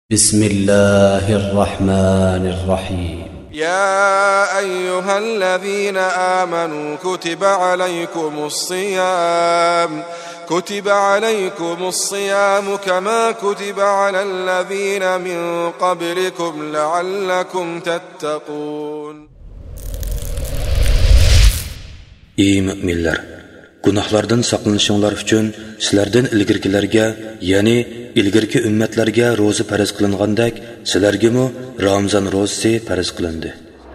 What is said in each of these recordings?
بسم الله الرحمن الرحيم يا أيها الذين آمنوا كتب عليكم الصيام كما كتب على الذين من قبلكم لعلكم تتقون. Ey müminler! Günahlardan saqlanışınlar üçün sizlerden ilgirkilerge, yani ilgirki ümmetlerge rozu farz kılınğandak, sizlerge mu Ramazan rozusi farz kılındı.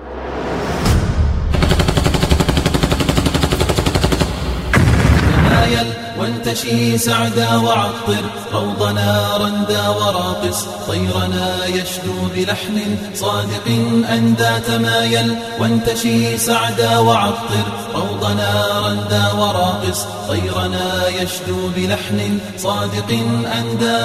وانتشي سعدا وعطر روضنا رندا وراقص طيرنا يشدو بلحن صادق أندى تمايل وانتشي سعدا وعطر روضنا رندا وراقص طيرنا يشدو بلحن صادق أندى.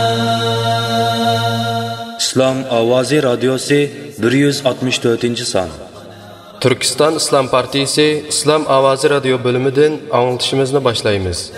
İslam Avazi Radyosu 164. san. Türkistan İslam Partisi İslam Avazi Radyo bölümünden anlatışımızı başlayımız.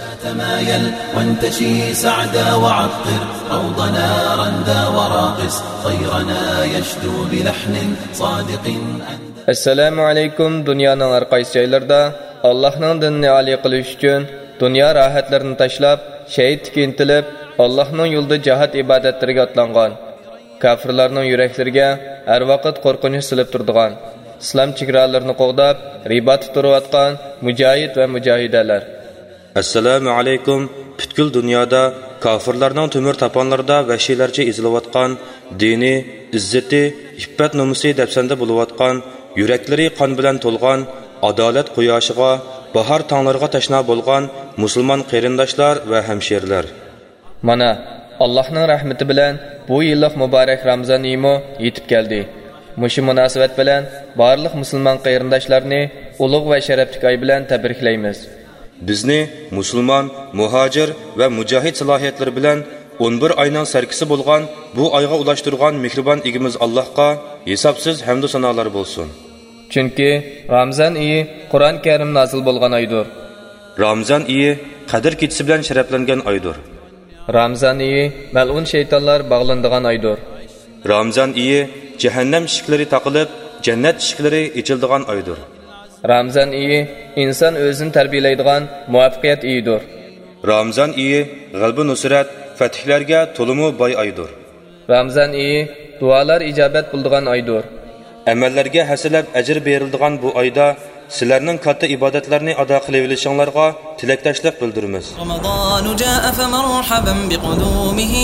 Assalamu alaikum. Dünyanın arqaysı joylarida Allah'ın dinini ali qilish uchun dünya rahatlarini tashlab, shahidlikka intilib, Allah'ın yo'lida jihad ibodatlariga otlangan. Kafirlarning yuraklariga har vaqt qo'rqinch silib turadigan, İslam chegaralarini qo'g'dab, ribat turayotgan mujohid va mujohidalar. Assalomu alaykum. Butkul dunyoda kafirlarning temir taponlarida vahshiylarcha ezilayotgan, dini, izzati, iffat nomusi dafsanda bo'layotgan, yuraklari qon bilan to'lgan, adolat quyoshiga, bahor tonglarga tashna bo'lgan musulmon qarindoshlar va hamshirlar. Mana Allohning rahmati bilan bu yillik muborak Ramazon oyimi yetib keldi. Mushu munosabat bilan barliq musulmon qarindoshlarni ulug' va sharafli oy bilan tabriklaymiz. Bizni musulmon, muhojir va mujohid salohiyatlari bilan 11 oyning sarkisi bo'lgan bu oyga ulashtirgan mehribon egimiz Allohga hisobsiz hamd va sanolar bo'lsin. Chunki Ramazon oyi Qur'on Karim nozil bo'lgan oydir. Ramazon oyi qadr kechisi bilan sharaflangan oydir. Ramazon oyi mal'un shaytonlar bog'lanadigan oydir. Ramazon oyi jahannam eshiklari taqilib, jannat eshiklari ochiladigan oydir. Ramazon oyi inson o'zini tarbiyalaydigan muvaffaqiyat oyidir. Ramazon oyi g'alba nusrat, fathlarga to'limu boy oydir. Ramazon oyi duolar ijobat bo'ladigan oydir. Amallarga hasilab ajr beriladigan bu oyda sizlarning katta ibodatlarni ado qilaverishinglarga tilakdoshlik bildiramiz. Ramazon jaa fa marhaban biqudumihi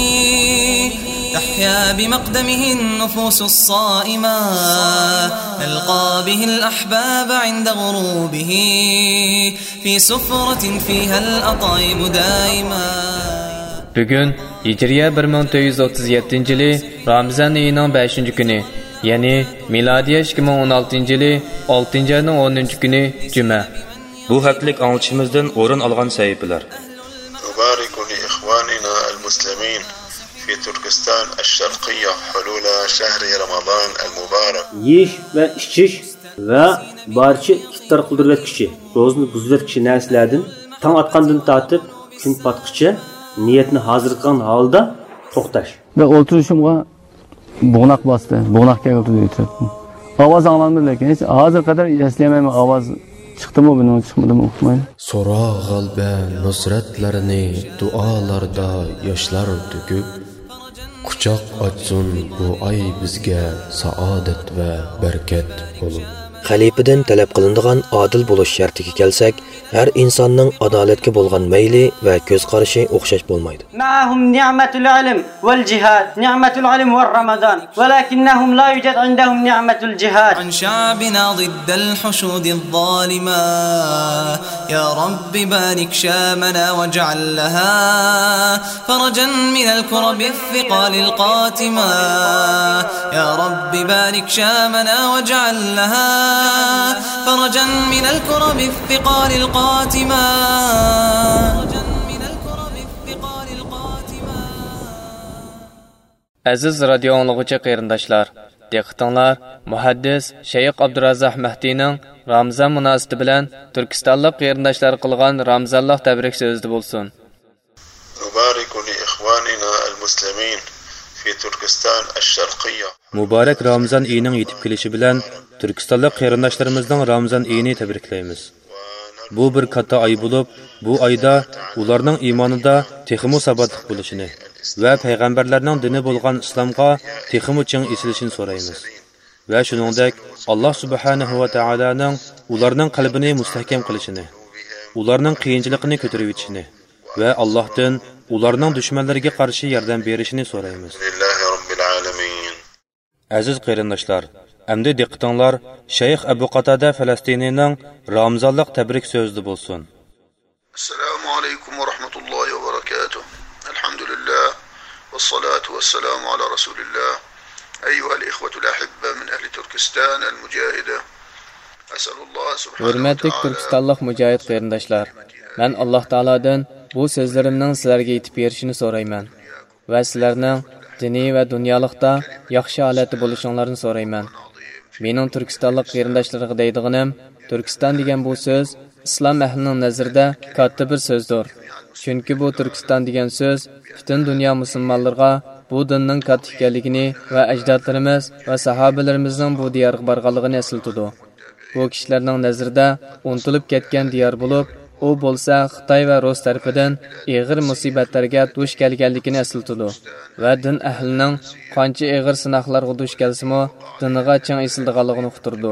تحيا بمقدمه النفوس الصائمة نلقى به الأحباب عند غروبه في سفرة فيها الأطايب دائما. Bugün Hicriye 1437 yılı Ramazan ayının 5. günü, yani miladiye 2016 yılı 6. ayının 10. günü Cuma. Bu haftalik anlatışımızdan o'rin olgan sahifeler. Nubariku li ikhwanina al-muslimin في تركستان الشرقية حلول شهر رمضان المبارك. Yiyish ve içiş ve barcha iftar qildiruvchi, ro'zni buzuvchi narsalardan tong atqandan tortib kun patqicha niyatni hozir qilgan holda to'xtash. Ve o'tirishimga bug'noq bosdi, bug'noqga o'tirib. Ovoz anglanmadi, lekin hech hozir qadar eslayman ovoz chiqdimi buni chiqmadimi uqmayman. So'ra g'alba nusratlarini duolarda yoshlar to'kib Quchoq ochsun bu ay bizga saodat va barakat bo'lib. Xalifadan talab qilinadigan adil bo'lish shartiga kelsak, har insonning adolatga bo'lgan mayli va ko'z qarashi o'xshash bo'lmaydi. Ma'hum ni'matul ilm wal jihad, ni'matul ilm va Ramazon, walakinnahum la yujad indahum ni'matul jihad. An sha'bina ضد الحشود الظالمة يا رب بارك شامنا واجعل لها فرجا من الكرب الثقال القاتمة يا رب بارك شامنا واجعل لها فرجا من الكرب الثقال القاتمة. Aziz radio anglag'uchi qarindoshlar, diqqatinglar, muhaddis Shayx Abdurazzoq Mahdining Ramazon munosabati bilan Turkistonlik qarindoshlar qilgan Ramazonlik tabrik so'zida bo'lsin. Nubariku li ikhwanina al-muslimin fi في تركستان الشرقية. Mübarek Ramazan ayının yetib kelishi bilan Turkistonlik qarindoshlarimizning Ramazan ayini tabriklaymiz. Bu bir katta ay bo'lib, bu oyda ularning iymonida texmo sabatlik bo'lishini va payg'ambarlarning dini bo'lgan islomga texmo ching esilishini so'raymiz. Va shuningdek Alloh subhanahu va taolaning ularning qalbini mustahkam qilishini, ularning qiyinchiligini ko'tarib yetishini va Allohdan ularning dushmanlariga qarshi yordam berishini so'raymiz. Aziz qarindoshlar, endi diqqatinglar Shayx Abu Qatada Falastinining Ramazonlik tabrik so'zida bo'lsin. Assalomu alaykum va rahmatullohi va barakatuh. Alhamdulillah va salatu va salamu ala rasulillah. Ayyuha al-ikhwatu al-ahibba min ahli Turkistan al-mujahida. Hurmatli Turkistonlik mujohid qarindoshlar, men Alloh taoladan bu so'zlarimning sizlarga yetib berishini so'rayman va sizlarning diniy va dunyolikda yaxshi holatda bo'lishinglarni so'rayman. Mening Turkistonlik qarindoshlariga deydiganim, Turkiston degan bu so'z islom ahlining nazarida katta bir so'zdir. Chunki bu Turkiston degan so'z butun dunyo musulmonlarga bu dinning katta ekanligini va ajdodlarimiz va sahobalarimizning bu diyorga borganligini eslatadi. Bu kishilarning nazarida unutilib ketgan diyor bo'lib, u bo'lsa Xitoy va Rus tarafidan og'ir musibatlarga duch kelganligini eslatadi va din ahlining qancha og'ir sinoqlarga duch kelsimi, diniga chang esildiganligini uqtirdi.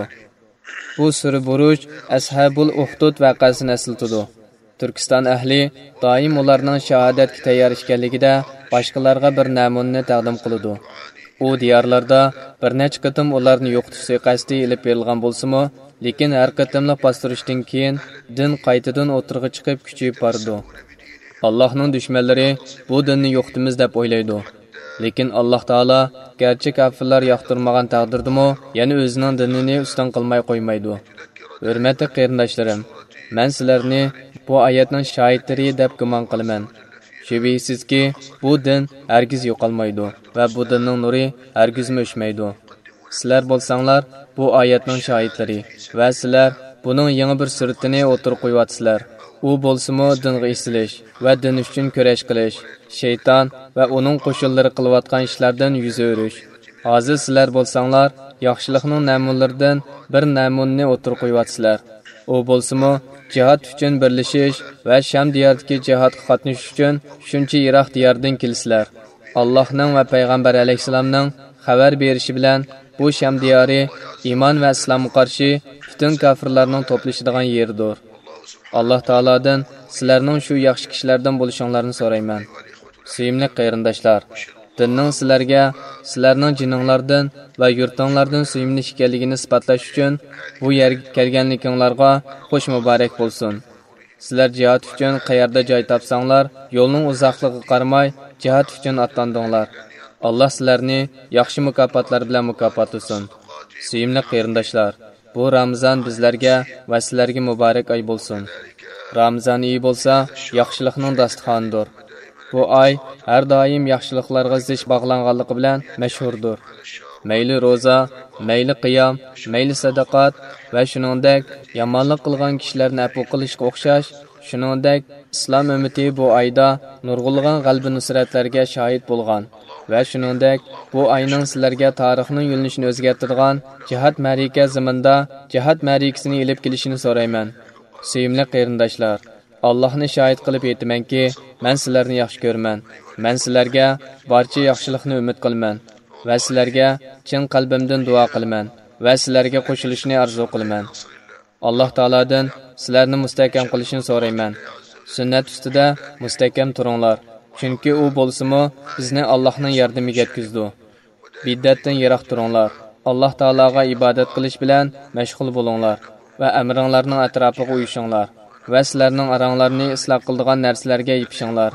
Bu sura Buruj Ashabul Uhdud voqeasini eslatadi. Turkiston ahli doim ularning shahodatga tayyor ekanligida boshqalarga bir namunani taqdim qiladi. U diyorlarda bir necha qatim ularni yo'qotish qasdi ilib berilgan bo'lsa-mu, lekin har qatimliq bostirishdan keyin din qaytadan o'tirg'i chiqib kuchayib bordi. Allohning dushmanlari bu dinni yo'qtimiz deb o'ylaydi. Lekin Alloh taolo garchi kofirlar yoqtirmagan taqdirdimi, yana o'zining dinini ustun qilmay qo'ymaydi. Hurmatli qarindoshlarim, men sizlarni bu oyatning shohidlari deb gumon qilaman. Shubhisizki, bu din hargiz yo'qolmaydi va bu dinning nuri hargiz o'chmaydi. Sizlar bo'lsanglar bu oyatning shohidlari va sizlar buning yangi bir suratini o'tirib qo'yapsizlar. U bo'lsa-mu dinga isilish va din uchun kurash qilish, shayton va uning qo'shinlari qilayotgan ishlardan yuz o'rish. Hozir sizlar bo'lsanglar yaxshilikning namunlaridan bir namunni o'tirib qo'yapsizlar. U bo'lsa-mu jihad uchun birlashish va Sham diyoridagi jihodga qatnashish uchun shuncha Iroq diyoridan kelisizlar. Allohning va payg'ambar alayhisalomning xabar berishi bilan bu Sham diyori iymon va islomga qarshi butun kofirlarning to'plashadigan yerdir. Alloh taolodan sizlarning shu yaxshi kishilardan bo'lishinglarni so'rayman. Sevimli qarindoshlar, dinning sizlarga, sizlarning jininglardan va yurtinglardan sevimli ekanligini isbotlash uchun bu yerga kelganliginglarga xush muborak bo'lsin. Sizlar jihad uchun qayerda joy topsanglar, yo'lning uzoqligiga qaramay jihad uchun otlandinglar. Alloh sizlarni yaxshi mukofotlar bilan mukofotlasin. Sevimli qarindoshlar, bu Ramazon bizlarga va sizlarga muborak oy bo'lsin. Ramazon oyi bo'lsa, yaxshilikning dasturxonidir. Bu oy har doim yaxshiliklarga zich bog'langanligi bilan mashhurdir. Mayli roza, mayli qiyam, mayli sadaqat va shuningdek yomonlik qilgan kishilarni afv qilishga o'xshash, shuningdek islom ummati bu oyda nurg'ulg'an g'albi nusratlarga shohid bo'lgan va shuningdek bu oyning sizlarga tarixning yo'linishini o'zgartirgan jihad ma'rika zaminda jihad ma'rikasini ilib kelishini so'rayman. Sevimli qarindoshlar, Allohni shohid qilib aytamanki, men sizlarni yaxshi ko'raman. Men sizlarga barcha yaxshilikni umid qilaman va sizlarga chin qalbimdan duo qilaman va sizlarga qo'shilishni orzu qilaman. Alloh taoladan sizlarni mustahkam qilishini so'rayman. Sunnat ustida mustahkam turinglar, chunki u bo'lsa-mu bizni Allohning yordamiga yetkazdi. Bid'atdan yiroq turinglar. Alloh taologa ibodat qilish bilan mashg'ul bo'linglar va amringlarning atrofiga uyushinglar va sizlarning aranglarni isloh qiladigan narsalarga yipishinglar.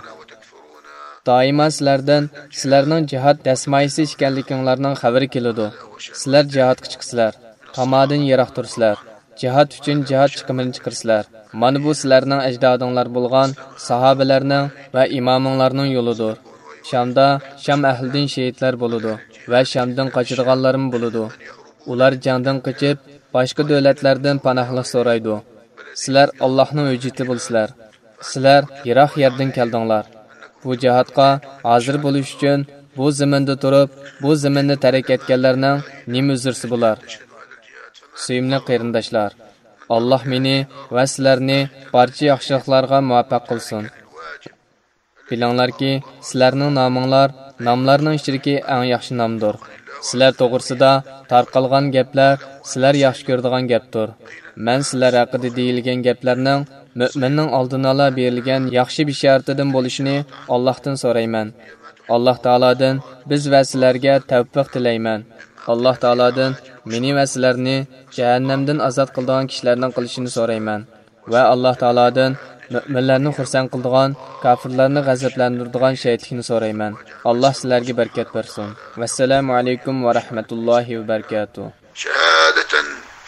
Doimo sizlardan sizlarning jihad dasmayisi ekanliginglarning xabari keladi. Sizlar jihodga chiqsizlar, tamodan yiroq tursizlar. Jihad uchun jihad chiqimini chiqirsizlar. Mana bu sizlarning ajdodinglar bo'lgan sahobalarning va imominglarning yo'lidir. Shamda Sham ahlidan shehidlar bo'ladi va Shamdan qochadiganlarim bo'ladi. Ular jangdan qochib boshqa davlatlardan panohlik so'raydi. Sizlar Allohning hujjati bo'lsizlar. Sizlar yiroq yerdan keldinglar. Bu jihodga hozir bo'lish uchun bu zaminda turib, bu zaminni tark etganlarning nima uzrsi bo'lar? Suyimli qarindoshlar, Alloh meni va sizlarni barcha yaxshiliklarga muvaffaq qilsin. Bilinglarki, sizlarning nomlarning ichidagi eng yaxshi nomdir. Sizlar to'g'risida tarqalgan gaplar sizlar yaxshi ko'radigan gapdir. Men sizlar haqida deyilgan gaplarning mo'minning oldin ola berilgan yaxshi bisharatidan bo'lishini Allohdan so'rayman. Alloh taoladan biz va sizlarga tavfiq tilayman. Alloh taoladan meni va sizlarni jahannamdan ozod qiladigan kishilarning qilishini so'rayman va Alloh taoladan mo'minlarni xursand qiladigan, kofirlarni g'azablantiradigan shaytlikni so'rayman. Alloh sizlarga barkat bersin. Vassalomu alaykum va rahmatullohi va barakatuh. Shahadatan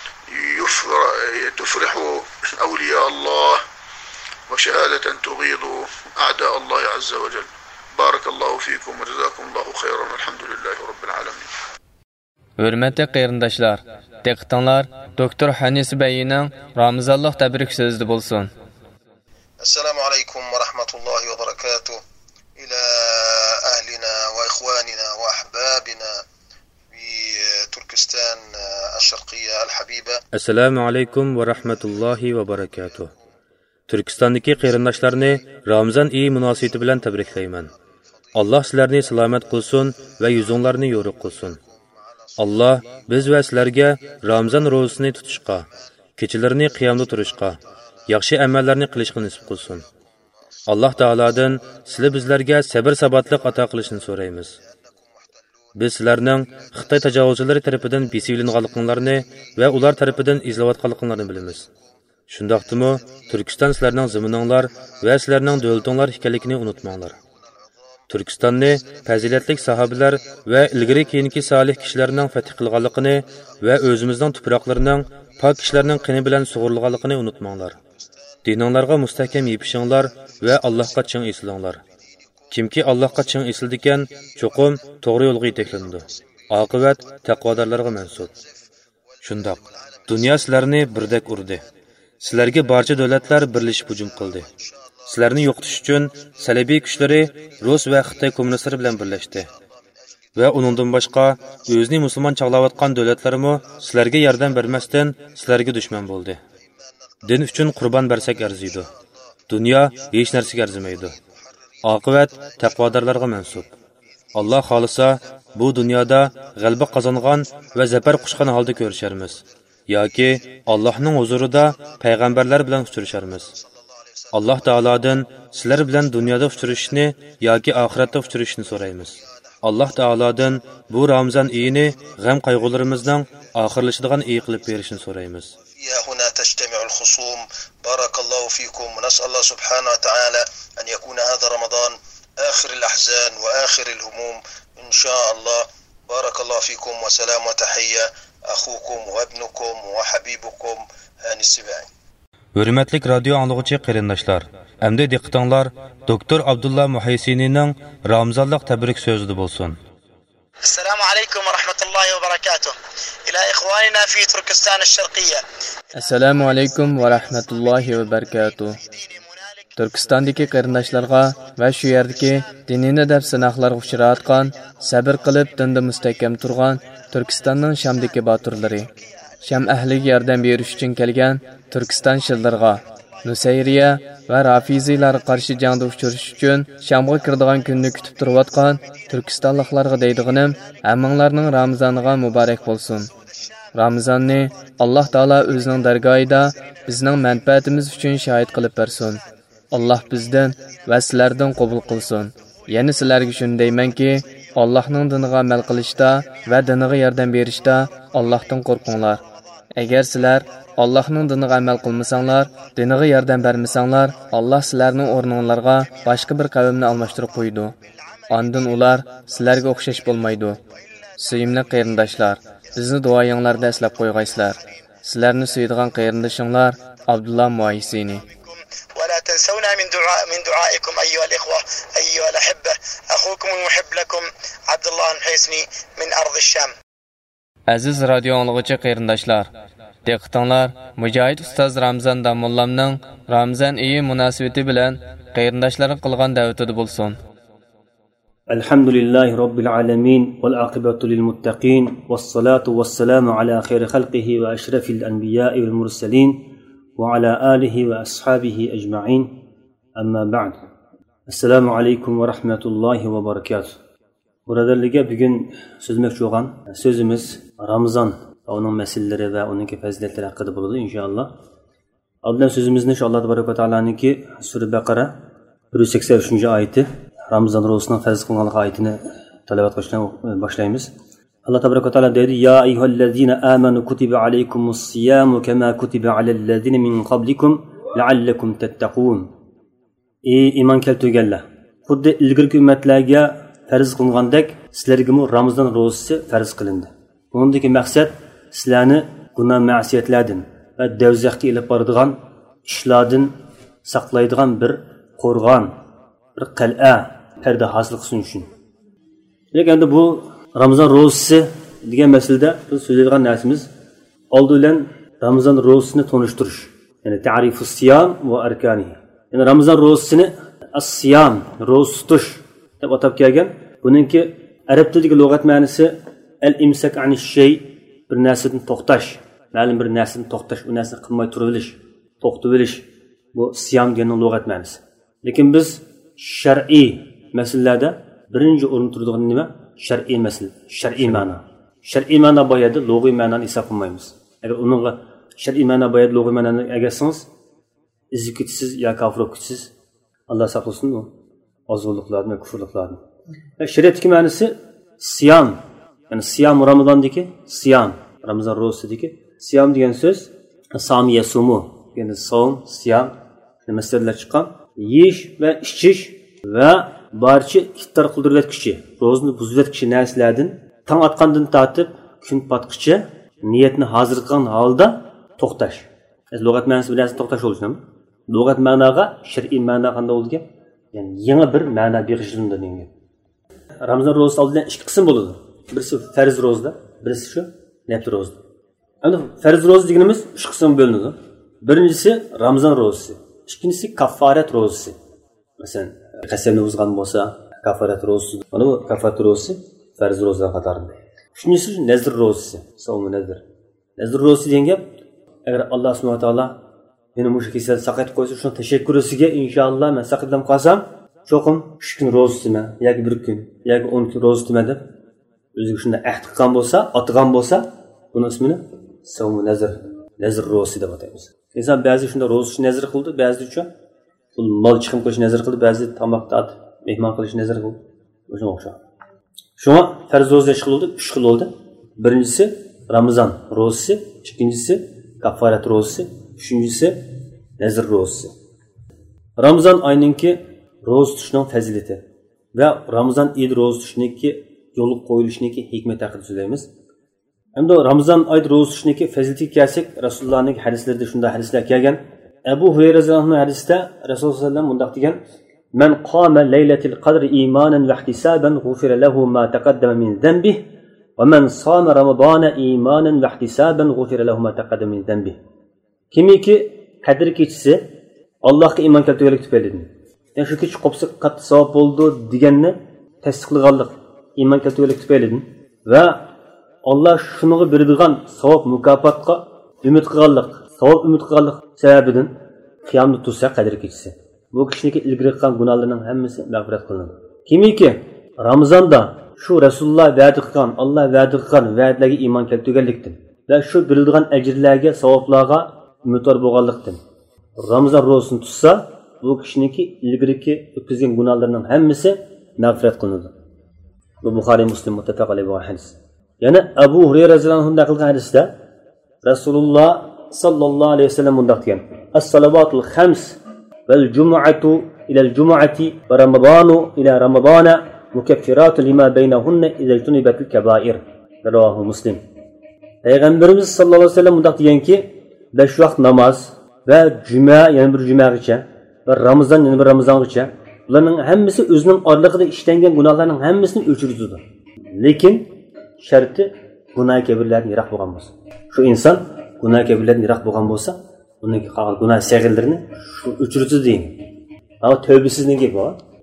tufrihu awliya Allah wa shahadatan tughidu a'da Allah azza wa jalla. Barakallahu fikum wa jazakumullahu khayran. Alhamdulillahi rabbil alamin. Hurmatli qarindoshlar, diqqatinglar doktor Hanis Beyning Ramazonlik tabrik so'zida bo'lsin. السلام عليكم ورحمة الله وبركاته إلى أهلنا وإخواننا وأحبابنا في تركستان الشرقية الحبيبة. السلام عليكم ورحمة الله وبركاته. Türkistandagi qarindoshlarni Ramazon oyi munosabati bilan tabriklayman. Alloh sizlarni salomat qilsin va yuzinglarni yo'riq qilsin. Alloh biz va sizlarga Ramazon ro'zasini tutishga, kechalarini qiyomda turishga, yaxshi amallarni qilishga nasib qilsin. Alloh taoladan sizlar bizlarga sabr-sabatlik ato qilishni so'raymiz. Biz sizlarning Xitoy tajovuzchilari tomonidan besilinganliklarini va ular tomonidan izlayotganliklarini bilamiz. Shundaqdimi, Turkiston sizlarning zamininglar va sizlarning davlatinglar ekanligini unutmanglar. Turkistonni fazilatli sahobalar va ilgari keyingi solih kishilarning fath qilganligini va o'zimizning tuproqlarining pok kishilarning qini bilan sug'urilganligini unutmanglar. Dininglarga mustahkam yepishinglar va Allohga chin eslanglar. Kimki Allohga chin esildikan, cho'qim to'g'ri yo'lga yetaklanadi. Oqibat taqvodorlarga mansub. Shundoq, dunyo sizlarni birdak urdi. Sizlarga barcha davlatlar birlashib hujum qildi. Sizlarni yo'qotish uchun salabiy kuchlari Rus va Xitoy kommunistlari bilan birlashdi. Va uningdan boshqa o'zini musulmon chaqlayotgan davlatlarimo sizlarga yordam bermasdan sizlarga dushman bo'ldi. Din uchun qurbon bersak arziydi. Dunyo hech narsaga arzimaydi. Oqibat taqvodorlarga mansub. Alloh xolisa bu dunyoda g'alaba qozongan va zafar quchgan holda ko'risharmiz. yoki Allohning huzurida payg'ambarlar bilan uchrasharmiz. Alloh taolodan sizlar bilan dunyoda uchrashishni yoki oxiratda uchrashishni so'raymiz. Alloh taolodan bu Ramazon oyini g'am qayg'ularimizning oxirlashadigan oy qilib berishni so'raymiz. هنا تجتمع الخصوم بارك الله فيكم ونسأل الله سبحانه وتعالى أن يكون هذا رمضان آخر الأحزان وآخر الهموم إن شاء الله. بارك الله فيكم وسلام وتحية أخوكم وابنكم وحبيبكم هاني السباعي. Hürmetlik radyo anlıqçı qarindoshlar, əmdi diqqətinglar Doktor Abdullah Muhaysinining Ramazonlik tabrik so'zida bo'lsin. Assalomu alaykum va rahmatullohi va barakatuh. Ila ikhwanina fi Turkiston ash-Sharqiyya. Assalomu alaykum va rahmatullohi va barakatuh. Turkistondagi qarindoshlarga va shu yerdagi dinini deb sinoqlarga uchrayotgan, sabr qilib dinda mustahkam turgan Turkistonning Shamdagi boturlari, Sham ahliga yordam berish uchun kelgan Turkiston shillarga, Nusayriya va Rafiziylar qarshi jangda uchrashish uchun Shamga kiradigan kunni kutib turayotgan Turkistonliklarga deydiganim, hammanglarning Ramazoniga muborak bo'lsin. Ramazonni Alloh taolo o'zining dargohida bizning manfaatimiz uchun shohid qilib bersin. Alloh bizdan va sizlardan qabul qilsin. Yana sizlarga shuni deymanki, Allohning diniga amal qilishda va diniga yordam berishda Allohdan qo'rqinglar. Agar sizlar Allohning diniga amal qilmasanglar, diniga yordam bermasanglar, Alloh sizlarning o'rninglarga boshqa bir qavmni almashtirib qo'ydi. Ondan ular sizlarga o'xshash bo'lmaydi. Sevimli qarindoshlar, bizni duoyinglarda eslab qo'ygaysizlar. Sizlarni suyadigan qarindoshinglar Abdullah Muhaysini. ولا تنسونا من دعائكم أيها الإخوة أيها الأحبة. أخوكم المحب لكم عبد الله المحيسني من أرض الشام. Aziz radio anlıqçı qarindoshlar, diqqətinglar Mücahid Ustaz Ramazan Damullamning Ramazon oyi munosabati bilan qarindoshlarga qilgan da'vatida bo'lsin. الحمد لله رب العالمين والعاقبة للمتقين والصلاة والسلام على خير خلقه وأشرف الأنبياء والمرسلين وعلى آله وأصحابه أجمعين أما بعد السلام عليكم ورحمة الله وبركاته. Buralarga bugun so'zmoqchi bo'lgan so'zimiz Ramazon uning mas'alalari va uning fazilatlari haqida bo'ladi inshaalloh. Avval so'zimizni inshaalloh tabaraka taoloninki Sura Baqara 183-oyati Ramazon ro'zasining farz qilinganligi oyatini tilovat qilishdan boshlaymiz. Allah tabaraka taolo deydi: "Ya ayyuhallazina amanu kutiba alaykumus siyamu kama kutiba alal ladzina min qablikum la'allakum tattaqun." Ey iymon keltirganlar, xuddi ilgirki ummatlarga farz qilingandek sizlarga Ramazon ro'zasi farz qilindi. Bundagi maqsad sizlarni gunoh ma'siyatlardan va davzaxga ilib boradigan ishlardan saqlaydigan bir qo'rg'on, bir qal'a pərdə hasil qilsin uchun. Lekin endi bu Ramazon ro'zasi degan masalada biz so'zlaydigan narsamiz oldi bilan Ramazon ro'zasini tonishtirish, ya'ni ta'rifus siyam va arkanihi. Ya'ni Ramazon ro'zasini as-siyam, ro'za tutish deb atab kelgan. Buningki arab tilidagi lug'at ma'nosi al-imsak anish shay, bir narsadan to'xtash, ma'lum bir narsadan to'xtash, u narsani qilmay turib olish, to'xtab olish. Bu siyam degan lug'at ma'nosi. Lekin biz shar'iy masalalarda birinchi o'rin turadigan nima? Shar'iy masala, shar'iy ma'no. Shar'iy ma'no boyadi, lug'iy ma'noni hisob qilmaymiz. Agar uningga shar'iy ma'no boyadi, lug'iy ma'noni agarsangiz, izkitsiz yo kofirliksiz Alloh saqlasin u ozg'inliklarni, kufrliklarni. Shariatning ma'nosi siyam, ya'ni siyam Ramazondagi siyam, Ramazon ro'zasidagi siyam degan so'z sami yasumu, ya'ni savm, siyam masalalar chiqqan, yeyish va ichish va barcha iftor qildirayotkichi, ro'zani buzayotkichi narsalardan tong otgandan tortib kun patqicha niyatni hozir qilgan holda to'xtash. Lug'at ma'nosi bilan to'xtash bo'lishmi? Lug'at ma'noga shar'iy ma'no qanday bo'ldi? Ya'ni yangi bir ma'no berishildi menga. Ramazon ro'zasi oldidan ikki qism bo'ladi. Birisi farz ro'za, birisi shu nafl ro'za. Endi farz ro'za deganimiz uch qismga bo'linadi. Birinchisi Ramazon ro'zasi, ikkinchisi kaffarat ro'zasi. Masalan, qasamni buzgan bo'lsa, kaffarat ro'zasi. Mana bu kaffarat ro'zasi farz ro'za qatorida. Uchinchisi nazr ro'zasi, savm nazr. Nazr ro'zasi degan gap, agar Alloh subhanahu va taolo meni mush kasal saqaytib qo'ysa, shuni tashakkurisiga inshaalloh men saqatlab qolsam, cho'qim 3 kun ro'zasimi yoki 1 kun yoki 10 kun ro'zasimi deb o'ziga shunda ahd qilgan bo'lsa, otgan bo'lsa, buni ismini savm nazr, nazr ro'zasi deb ataymiz. İnsan ba'zi shunda ro'za nazr qildi, ba'zi uchun pul mol chiqim qilish nazr qildi, ba'zi tomoq tat, mehmon qilish nazr qildi. O'sha o'xshab. Shunga farz ro'za qildi, 3 xil bo'ldi. Birinchisi Ramazon ro'zasi, ikkinchisi kaffarat ro'zasi, uchinchisi nazr ro'zasi. Ramazon oyininki ro'za tutishning fazilati va Ramazon id ro'za tutishniki yo'l qo'yilishniki hikmat haqida so'zlaymiz. Endi Ramazon oyida ro'za tutishniki fazilatiga kelsak, Rasulullohning hadislarida shunday hadislar kelgan. Abu Hurayra radhiyallohu anhu hadisda Rasululloh sallallohu alayhi vasallam bunday degan: "Man qama laylatil qadri imanan va ihtisaban ghufira lahu ma taqaddama min dhanbihi va man sama ramadana imanan va ihtisaban ghufira lahu ma taqaddama min dhanbihi." Kimiki qadr kechisi Allohga iymon keltirganlik tufayli. Yani shu kech qopsa qattiq savob bo'ldi deganni tasdiqlaganlik, iymon keltirganlik tufayli va Allah şunu beradigan savob mukofotga umid qilganlik, savob umid qilganlik sababidan qiyomda tursa qadr kechisi. Bu kishiniki ilgari qilgan gunohlarining hammasi mag'firat qilinadi. Kimiki Ramazonda shu Rasululloh va'da qilgan, Alloh va'da qilgan va'dalarga iymon keltirganlikdan va shu beriladigan ajrlarga, savoblarga umidvor bo'lganlikdan Ramazon ro'zasini tutsa, bu kishiniki ilgariki o'tkazgan gunohlarining hammasi mag'firat qilinadi. Bu Buxoriy Muslim muttafaq alayhi va hadis. Yani Abu Hurayra radhiyallohu anhu qilgan hadisda Rasululloh sallallohu alayhi vasallam bunday degan: "As-salawatul khams val jum'atu ila al-jum'ati va ramadanu ila ramadana mukaffiratun lima baynahunna idza tunibatil kaba'ir." Rawahu Muslim. Peygamberimiz sallallohu alayhi vasallam bunday deganki, 5 vaqt namoz va juma, yana bir jumagacha va Ramazon, yana bir Ramazongacha ularning hammasi o'zining oraliqida ishlangan gunohlarning hammasini o'chiradi. Lekin sharti gunoh kabirlardan yiroq bo'lgan bo'lsa. Shu inson gunoh kabirlardan yiroq bo'lgan bo'lsa, uning qolgan gunoh sag'irlarini shu o'chiradi deyin. Ama tövbesizliğin gibi var.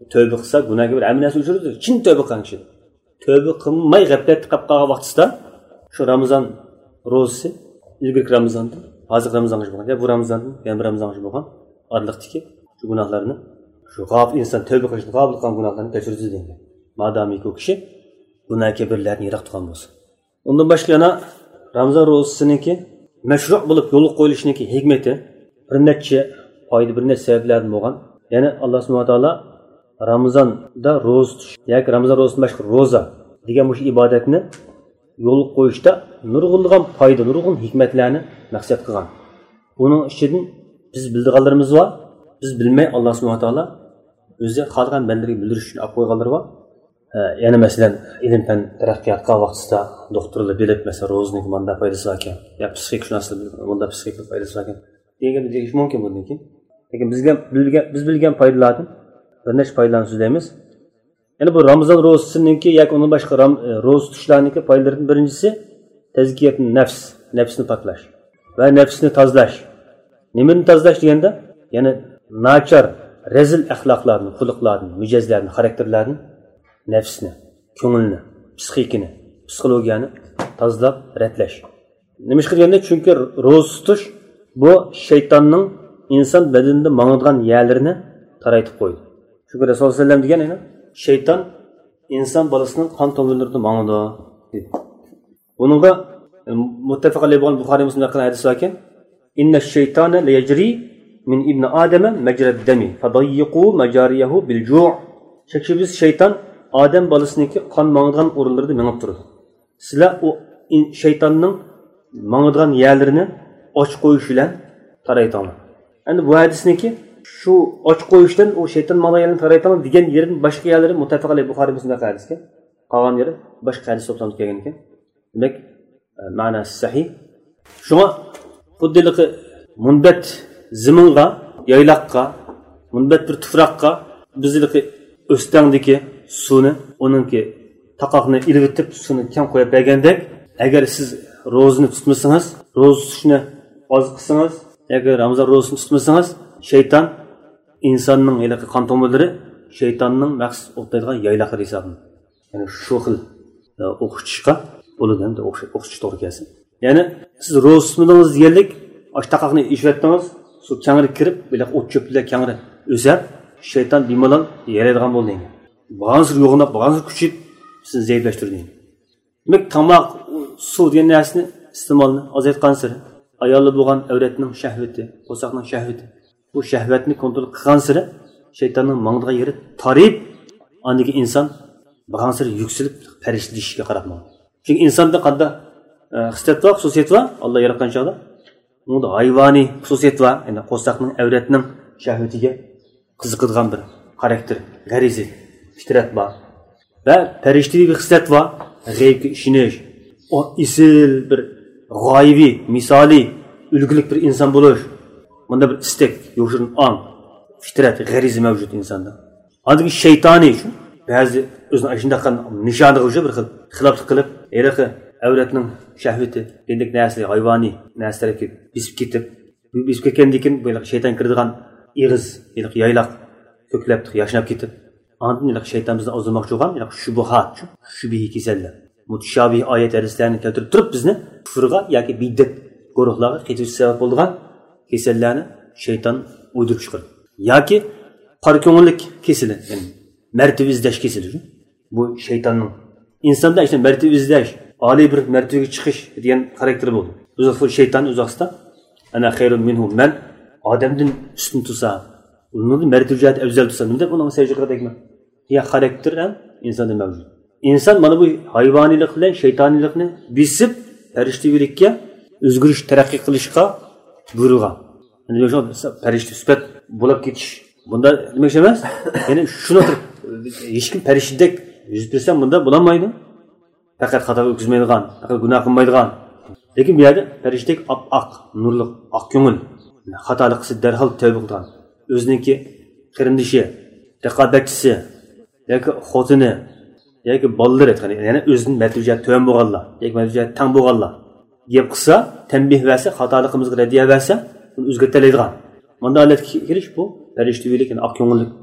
tövbe qilsa gunohga bir amnasi uchiradi. Chin tövbe qilgan kishi. Tövbe qilmay g'aflatga qolib qolgan vaqtida shu Ramazon ro'zasi ilgirki Ramazonda, hozir Ramazonga bo'lgan, bu Ramazondan, yana Ramazonga bo'lgan orliqdagi shu gunohlarni shu g'ofil inson tövbe qilishni qobil qilgan gunohlarni kechirdi degan. Madamiki u kishi gunoh kabirlarni yiroq tutgan bo'lsa. Undan boshqa yana Ramazon ro'zasiniki mashru' bo'lib yo'lga qo'yilishniki hikmati bir necha foyda bir necha sabablardan bo'lgan. Ya'ni Alloh subhanahu va taolo Ramazonda ro'za tutish yoki Ramazon ro'zasidan boshqa ro'za degan bu ibodatni yo'lga qo'yishda nurg'unlagan foyda, nurg'un hikmatlarni maqsad qilgan. Buning ichidan biz bildiganlarimiz bor, biz bilmay Alloh subhanahu va taolo o'zi xohlagan bandalarga bildirish uchun olib qo'yganlari bor. Yana masalan ilm fan taraqqiyotga vaqtida doktorlar bilib masalan ro'zaning manda foydasi bor ekan, yo psixikashunoslar bunda psixik foydasi bor ekan degan deyish mumkin bundan keyin. Lekin biz bilgan foydalardan bir necha foydalarni so'zlaymiz. Ya'ni bu Ramazon ro'zasiniki yoki undan boshqa ro'za tutishlarniki foydalaridan birinchisi tazkiyatun nafs, nafsni poklash va nafsni tozalash. Nimani tozalash deganda, ya'ni nachar, rezil axloqlarni, xulqlarni, mijozlarni, xarakterlarni, nafsni, ko'ngilni, psixikani, psixologiyani tozalab ratlash. Nima ish qilganda? Chunki ro'za tutish bu shaytonning inson badanida mang'adigan yerlarini taraytib qo'ydi. Chunki Rasululloh sollallohu alayhi vasallam degan edi, shayton inson bolasining qon tomirlarida mang'adi dedi. Buningga muttafaq alayhi bo'lgan Buxoriy Muslim qilgan hadis bor ekan, inna shaytona la yajri min ibn adama majra ad-dami fadayyiqu majariyahu bil ju'. Shakshibis shayton odam bolasiniki qon mang'adigan o'rinlarda mengib turadi. Sizlar u shaytonning mang'adigan yerlarini och qo'yish bilan taraytanglar. Endi bu hadisniki shu och qo'yishdan u shayton mang'adigan yerni taraytanglar degan yerin boshqa yerlari muttafaq alayhi Buxoriy Muslim hadisga qolgan yeri boshqa hadis to'planib kelgan ekan. Demak, ma'nosi sahih. Shunga xuddiligi munbat ziminga, yayloqqa, munbat bir tuproqqa bizligi o'stangdagi suvni, uningki taqoqni ilibitib suvni kam qo'yib bergandek, agar siz ro'zani tutmasangiz, ro'za tutishni oz qilsangiz, yoki Ramazon ro'zasini tutmasangiz, shayton insonning yiliqi qon tomirlari shaytonning maqsad o'taydigan yayloqlar hisoblanadi. Ya'ni shu xil o'qitishga bo'lgan o'qitish to'g'ri kelsin. Ya'ni siz ro'za tutmadingiz deganlik, osh taqoqni ishlatdingiz, suv kangirib kirib, bilan o't cho'plar kangirib o'sab, shayton bemalol yaraydigan bo'ldi. Bazı yoğunluk, bazı küçük sizni zaiflashtirdi. Demak, tamoq, suv degan narsani iste'molni ozaytgan sari, ayollar bo'lgan avratning shahvati, qo'saqning shahvati, bu shahvatni kontrol qilgan sari shaytonning mang'digan yeri tarib, andagi inson bo'lgan sari yuksilib farishlashga qarabmoqda. Chunki insonda qanday xislat va xususiyat va Alloh yaratgan chog'da unda hayvoniy xususiyat va, ya'ni qo'saqning avratning shahvatiga qiziqadigan bir xarakter, g'ariza fitrat bor va farishtaviy bir xislat bor, g'aybga ishonish, o isil bir g'oyibiy, misoliy, ulgulik bir inson bo'lish, bunda bir istak, yo'shin ong, fitrat, g'ariza mavjud insonda. Andagi shaytoniy shu ba'zi o'zini shunday nishoniga o'sha bir xil xiloflik qilib, eriqi avratning shahvati, dedik narsa, hayvoniy narsalarga bisib ketgandan keyin bu shayton kiradigan ig'iz, yayloq ko'klab yashnab ketib, andın şeytan bizni ozurmoqchi bo'lgan, shubuhat, shubihi kasallar. Mutashabih oyat hadislarni keltirib turib bizni kufrga yoki biddat guruhlarga ketish sabab bo'lgan kasallarni shayton o'ydirib chiqardi. Yoki qarko'ngillik kasali, ya'ni martaba izlash kasali. Bu shaytonning insonda ishni martaba izlash, oliy bir martabaga chiqish degan xarakteri bo'ldi. O'zi shayton o'zaqsta ana xayrun minhu, men odamdan ustun tursam, uni martabat afzal tursam, deb uning sajdaga tegma. Ya xarakter ham insonda mavjud. İnsan mana bu hayvoniylik bilan shaytoniylikni bisib farishtalikka o'zgarish, taraqqiy qilishga buyurgan. Ya'ni o'sha farishta sifat bo'lib ketish. Bunda nima emas? Ya'ni shuni hech kim farishtadek 100% bunda bo'lmaydi. Faqat xato o'tkazmaydigan, faqat gunoh qilmaydigan. Lekin bu yerda farishtadek oq, nurli, oq ko'ngil, xatolik qilsa darhol tavba qilgan. O'ziniki qarindishi, raqobatchisi yoki xotini yoki bolalar aytgan, ya'ni o'zining martabasi to'g'ri bo'lganlar, yoki martabasi tang bo'lganlar gap qilsa, tanbih bersa, xatoligimizga radiya bersa, uni o'zgartiradigan. Bunda holatga kelish bu farishtavilik, ya'ni oq ko'ngillik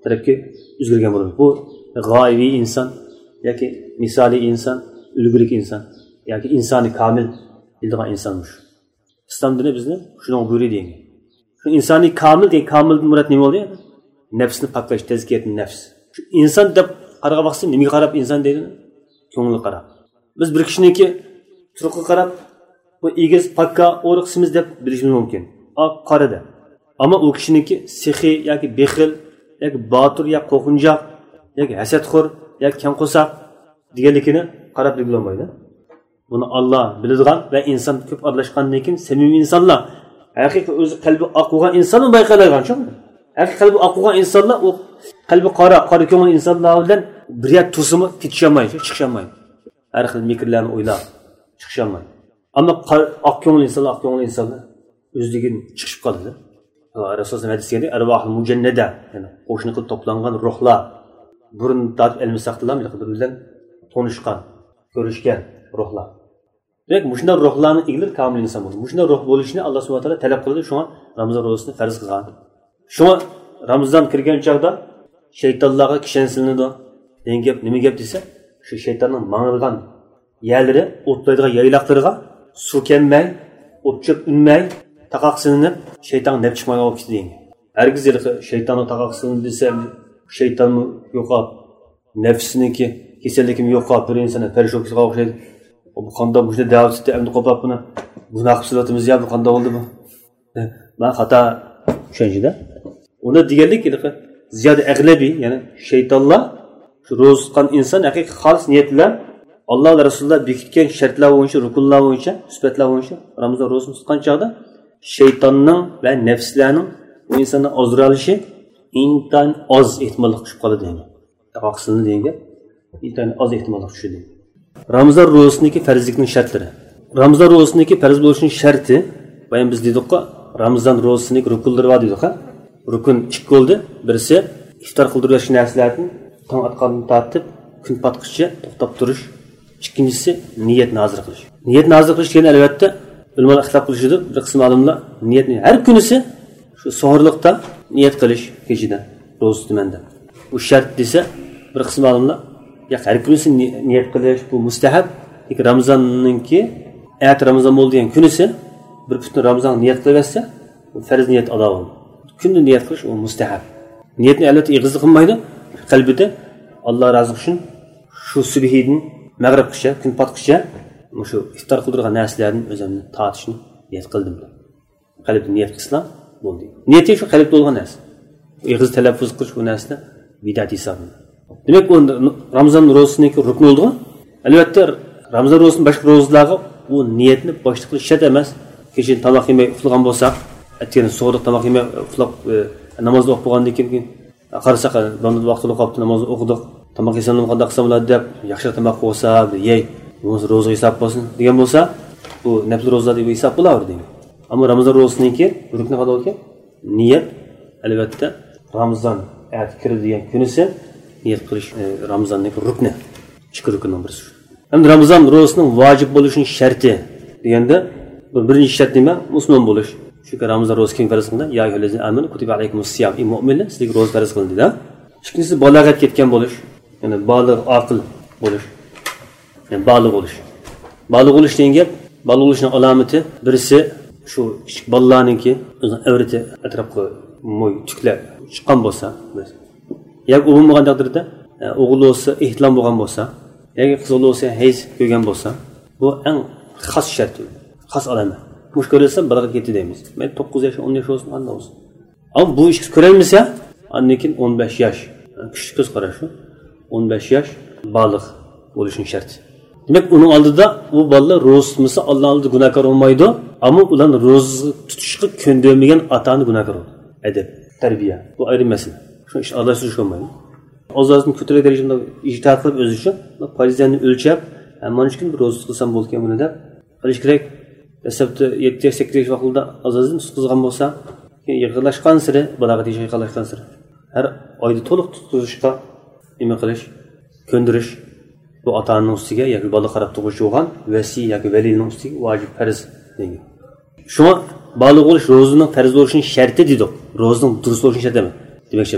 tarafga o'zgargan bo'ladi. Bu g'oyiviy inson yoki misoliy inson, ulgulik inson yoki insoniy komil deydigan insonmish. Islom dini bizni shuni buyurdi degan. Shu insoniy komil degan komildan murod nima bo'ldi? Nafsni paklash, tazkiyat nafs. Shu inson deb qaraga baqsin, nimaga qarab inson deydi? Ko'ngli qarab. Biz bir kishiniki turqi qarab bu egiz pakka o'riqsimiz deb bilishimiz mumkin. Qarada. Ammo u kishiniki sihi yoki bexil yoki botir yoki qo'qinjoq yoki hasadxo'r yoki kamqo'saq deganligini qarab bilib bo'lmaydi. Buni Alloh biladigan va inson ko'p aralashgandan keyin samimiy insonlar, haqiqiy o'zi qalbi oq bo'lgan insonni bayqalaydigan-ku. Haqiqiy qalbi oq bo'lgan insonlar u qalbi qora ko'ngil insonlar bilan bir yat tursimi ketisholmaydi, chiqisholmaydi. Har xil fikrlarni o'ylab chiqisholmaydi. Ammo oq ko'ngil insonlar o'zligini chiqib qoladi. Rasululloh hadisida arvohul mujannada, ya'ni qo'shni qilib to'plangan ruhlar burun tatib ilmi-saqtilar bilan tonishgan, ko'rishgan ruhlar. Demak, mushunday ruhlarni egilib kamil inson bo'ldi. Mushunday ruh bo'lishini Alloh subhanahu va taolo talab qildi, shunga Ramazon ro'zasini farz qilgan. Shunga Ramazon kirgan chaqda shaytonlarga kishansilinadi. Nima gap desa, shu shaytonning mang'ilgan yerlari, o'tlaydigan yayloqlarga suv kelmay, o'tchib unmay, taqaqsilinib, shayton nab chiqmay olib ketdi degan. Hargiz shaytonning taqaqsilinib desa, shaytonni yo'qolib, nafsiniki kasalligim yo'qolib, bir insonni parishonga o'xshaydi. Bu qanday bujda davlatda endi qo'pab buni gunoh qilib ya bu qanday bo'ldi bu? Men xato tushunchida. Unda deganlik ziyoda ag'labiy, ya'ni shaytonlar shu ro'za tutgan inson haqiqiy xolis niyat bilan Alloh va Rasululloh bekitgan shartlar bo'yicha, rukunlar bo'yicha, sifatlar bo'yicha Ramazon ro'zasini tutgan chaqda shaytonning va nafslarning bu insonni ozdiralishi intan oz ehtimolli tushib qoladi degan. Taqoqsini degan intan oz ehtimolli tushadi. Ramazon ro'zasiniki farzlikning shartlari. Ramazon ro'zasiniki farz bo'lishining sharti, bayon biz dedik-ku, Ramazon ro'zasiniki rukunlari bor dedik-ku. Rukun 2 bo'ldi. Birisi iftor qildirish narsalarni tong atqandan tortib kun patqichcha to'xtab turish. Ikkinchisi niyat nozir qilish. Niyat nozir qilish degan albatta ulamolar ixtilof qilishdi. Bir qism olimlar niyatni har kunisi shu sohirlikda niyat qilish kechidan ro'za tumanda. Bu shart desa, bir qism olimlar har kunisi niyat qilish bu mustahab. Lekin Ramazonninki Ramazon bo'lgan kunisi bir butun Ramazon niyat qilaversa, bu farz niyat ado bo'ladi. Kunni niyat qilish u mustahab. Niyatni albatta ig'izli qilmaydi. Qalbida Alloh rozi uchun shu subhidin mag'ribgacha, kun patqicha shu iftor qildirgan narsalarni o'zimni tatishni niyat qildim. Qalbda niyat qilsam bo'ldi. Niyat shu qalbda bo'lgan narsa. Ig'iz talaffuz qilish bu narsa bidat hisoblanadi. Demak, bu Ramazon ro'zasiniki rukn bo'ldi. Albatta Ramazon ro'zasining boshqa ro'zalarga bu niyatni boshliq qilish shart emas. Keyin tomoq yemay uxlagan bo'lsak, aytgan so'riq tomoq yemay uxlab namozni o'qib bo'lgandan keyin qarasak, bunday vaqtida qolib namozni o'qidik. Tomoq yesam qanday qilsam bo'ladi deb yaxshi tomoq bo'lsa, yey, o'zi ro'za hisob bo'lsin degan bo'lsa, bu nafl ro'za deb hisob bo'laverdi degan. Ammo Ramazon ro'zasiniki rukni qanday ekan? Niyat albatta Ramazon kiradigan kunisi niyat qilish Ramazonning rukni. 2 rukndan birisi. Endi Ramazon ro'zasining vojib bo'lishining sharti deganda birinchi shart nima? Musulmon bo'lish. Chunki Ramazon ro'zasi keng farz qilindi. Ya ayyuhallazina amanu kutiba alaykumus-siyam. Mu'minlar sizga ro'za farz qilindi-da. Ikkinchisi balog'at yetgan bo'lish. Ya'ni baligh, aql bo'lish. Ya'ni baligh bo'lish. Baligh bo'lish degan gap, baligh bo'lishning alomati birisi shu kichik bolalarningki o'zi avrati atrofga mo'y tuklar chiqqan bo'lsa, yoki bo'lmagan taqdirda o'g'il bo'lsa, ehtilom bo'lgan bo'lsa, yoki qiz bo'lsa, hayz ko'rgan bo'lsa, bu eng xos shart, xos alomat. Mush ko'rilsa balog'at yetdi deymiz. Men 9 yosh, 10 yosh bo'lsin, qanday bo'lsin. Ammo bu ish ko'rilmasa, undan keyin 15 yosh, kichik ko'z qarash, 15 yosh baligh bo'lishing shart. Demak, uning oldida u bolalar ro'za tutmasa Alloh oldida gunohkor bo'lmaydi, ammo ularni ro'za tutishga ko'ndirmagan ota-ona gunohkor bo'ladi. Adab, tarbiya bu ayrim masala. Shu ish aralashirish bo'lmaydi. O'zini ko'tarak darajada ijtihod qilib o'zi uchun farzandni o'lchab, mana shu kun bir ro'za qilsam bo'lgan buni deb qilish kerak. Dastlabda 7-8 yosh vaqtida azizim tutqizgan bo'lsa, keyin yig'ilashgan siri, balog'at yashay qolishgan siri. Har oyda to'liq tutqizishga nima qilish, ko'ndirish bu ota-onaning ustiga yoki bola qarab tug'ish bo'lgan vasi yoki valining ustiga vojib farz degan. Shuna baligh bo'lish ro'zaning farz bo'lishining sharti dedik. Ro'zaning durust bo'lishi shart emas. Demakchi emas.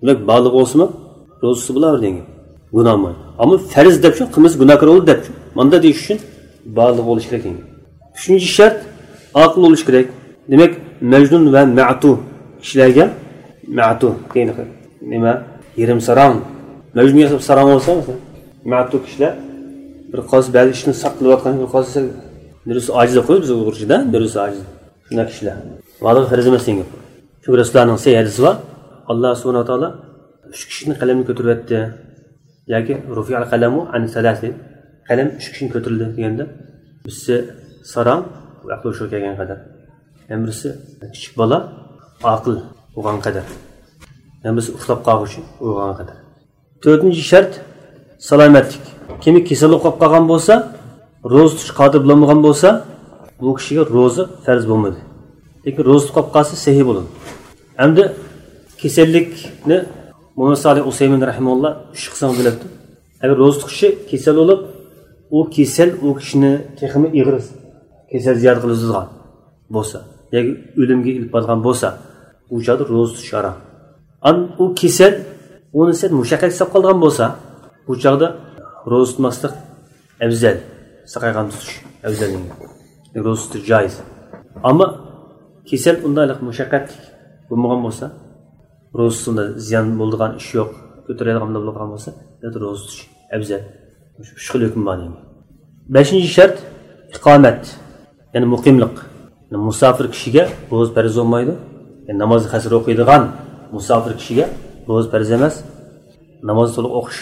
Demek balık olsun mu? Rozusu bular degan. Günah mı? Ama farz deb şu, qilmas gunohkor bo'ldi deb şu. Manda deyish uchun balık bo'lish kerak degan. 3-shart aql bo'lish kerak. Demek Mecnun ve Ma'tu kishilarga Ma'tu deydi. Nima? Yerim sarang. Mecnun yasab sarang olsa, Ma'tu kishilar bir qoz ba'zi ishni saqlayotgan bir qoz birisi ojiz qo'yib biz Uyg'urchada birisi ojiz. Shuna kishilar. Balık farz emas degan. Shu Rasulullohning hadisi var. Allah subhanahu wa ta'ala 3 kishining qalamini ko'taribdi. Yoki rufi'al qalamu an salasin. Qalam 3 kishining ko'tarildi deganda bizse sarang aql o'sha kelgan qadar. Birisi kichik bola aql bo'lgan qadar. Birisi uxlab qolish bo'lgan qadar. 4-shart salomatlik. Kim kasal bo'lib qolgan bo'lsa, ro'za tutish qodir bo'lmagan bo'lsa, bu kishiga ro'za farz bo'lmaydi. Lekin ro'za tutib qolsa sahih bo'ladi. Endi kasallikni Muhammad Salih Usaymin rahimahulloh 3 qismga bo'libdi. Agar ro'za tutishi kasal bo'lib, u kasal u kishini texmi ig'ir kasal ziyod qiladigan bo'lsa, yoki o'limga ilib borgan bo'lsa, u chog'da ro'za tutish harom. U kasal uni sen mushaqqat hisob qilgan bo'lsa, bu chog'da ro'za tutmaslik afzal, saqaygan tutish afzal deyiladi. Ro'za tutish joiz. Ammo kasal undaylik mushaqqat bo'lmagan bo'lsa, ro'zasida ziyon bo'ladigan ish yo'q, ko'taradigan bo'lgan bo'lsa, ro'za tutish afzal. Shu xil hukm bor deydi. 5-shart iqomat, ya'ni muqimlik. Musafir kishiga ro'za farz bo'lmaydi. Namozni qasr o'qiydigan musafir kishiga ro'za farz emas. Namozni to'liq o'qish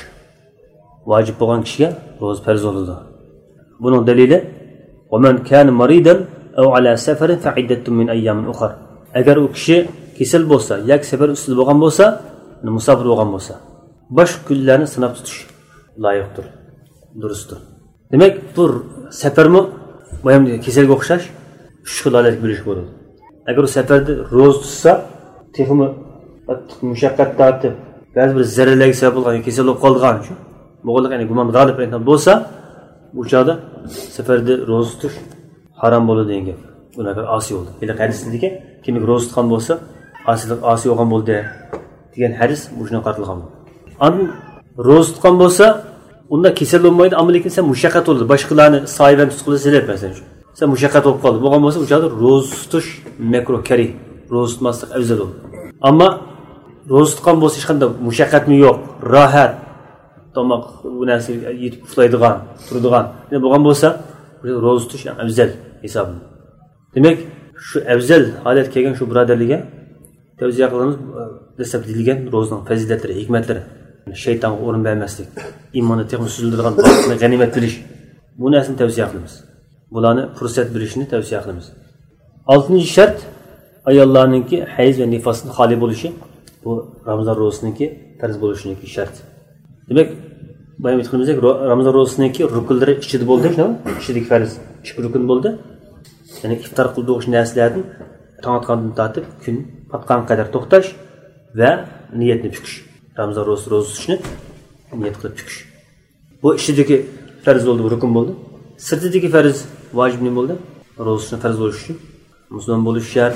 vojib bo'lgan kishiga ro'za farz bo'ladi. Buning dalili: "Va man kana maridan aw ala safarin fa iddatun min ayyamin ukhra." Agar u kishi kasal bo'lsa, yoki safar ustida bo'lgan bo'lsa, musafir bo'lgan bo'lsa, boshqa kunlarni sanab tutish loyiqdir, durustdir. Demak, bu safarmi, bu ham kasalga o'xshash 3 xil holatga bo'lish bo'ladi. Agar u safarda ro'za tutsa, texmi mushaqqat tortib, ba'zi bir zararlarga sabab bo'lgan, kasal bo'lib qolgan shu, bo'g'iliq ya'ni gumon g'olib bo'lsa, bu chog'da safarda ro'za tutish harom bo'ladi degan gap. Bunaqa asi bo'ldi. Hali hadisdagi kim ro'za tutgan bo'lsa, asi bo'lgan bo'ldi degan hadis bu shunga qaratilgan. Ani ro'za tutgan bo'lsa, unda kasal bo'lmaydi, ammo lekin sen mushaqqat bo'ldi. Boshqalarni soyibam tutqili selib masalan shu. Sen mushaqqat bo'lib qoldi. Bo'lgan bo'lsa, u chog'da ro'za tutish makruh kari. Ro'za tutmaslik afzal bo'ldi. Ammo ro'za tutgan bo'lsa hech qanday mushaqqatmi yo'q, rohat, tomoq bu narsa yetib uxlaydigan, turadigan. Bo'lgan bo'lsa, ro'za tutish afzal hisoblanadi. Demek şu afzal holat kelgan shu birodarlarga tavsiya qilamiz, desab deyilgan ro'zaning fazilatlari, hikmatlari. Shaytonga o'rin bermaslik, iymonni texnik suziladigan vaqtni g'animat bilish. Bu narsani tavsiya qilamiz. Bularni fursat bilishni tavsiya qilamiz. 6-shart ayollarningki hayz va nifosdan xoli bo'lishi, bu Ramazon ro'zasiningki farz bo'lishiniki shart. Demak, bayon etganimizdek Ramazon ro'zasiningki rukunlari ichida bo'ldi, ichidagi farz 2 rukun bo'ldi. Yani iftar qildiğimiz narsalardan tong atgandan tortib kun patgan qadar to'xtash va niyatni tukish. Ramazon ro'za tutishni niyat qilib tukish. Bu ishidagi farz bo'ldi, rukun bo'ldi. Sirtidagi farz vojib nima bo'ldi? Ro'zani farz bo'lishi uchun musulmon bo'lish shart,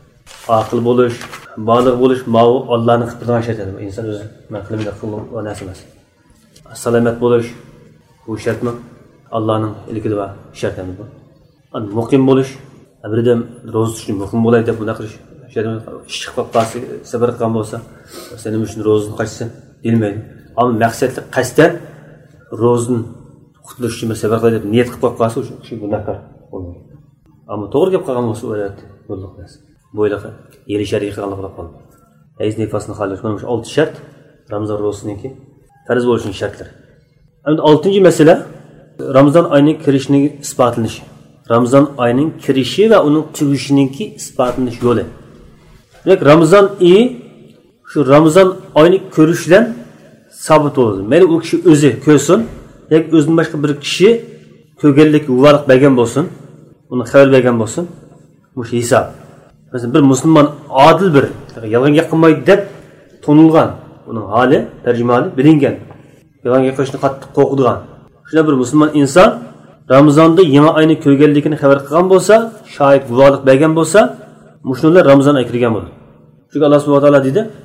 aql bo'lish, baligh bo'lish, ma'u Allohning qilib turgan shart. Inson o'zi maqlimda qilgan narsa emas. Salomat bo'lish bu shartmi? Allohning ilkida va shartami bu. Muqim bo'lish, birdan ro'za tutishni muqim bo'ladi deb buni qilish, ish chiqib qolsa, sabr qilgan bo'lsa, sen nima uchun ro'zani qochsin bilmaydi. Ammo maqsadli qasdan ro'zani qutilish uchun sabr qilib niyat qilib qolsa, shu gunohkor bo'lmaydi. Ammo to'g'ri gap qilgan bo'lsa, o'yladi bo'ldi. Bo'ylaqa yeri shariy qilganlik qilib qoldi. Ayz nifosni xolish, mana shu 6 shart Ramazon ro'zasiniki farz bo'lishining shartlari. Endi 6-masala Ramazon oyining kirishining isbotlanishi. Ramazon oyining kirishi va uning tugishininki isbotlanish yo'li. Demak, Ramazon oyi shu Ramazon oyini ko'rish bilan sabit bo'ladi. Mayli u kishi o'zi ko'rsin, yoki o'zidan boshqa bir kishi ko'rganlik guvohlik bergan bo'lsin, uni xabar bergan bo'lsin, bu hisob. Masalan, bir musulmon odil bir yolg'onga qilmaydi deb tonilgan, uning holi, tarjimali bilingan. Yolg'onga qilishni qattiq qo'rqadigan. Shuna bir musulmon inson Ramazonda yangi oyni ko'rganligini xabar qilgan bo'lsa, shohid guvohlik bergan bo'lsa, mushunlar Ramazon oyi kirgan bo'ladi. Chunki Alloh subhanahu va taolo dedi: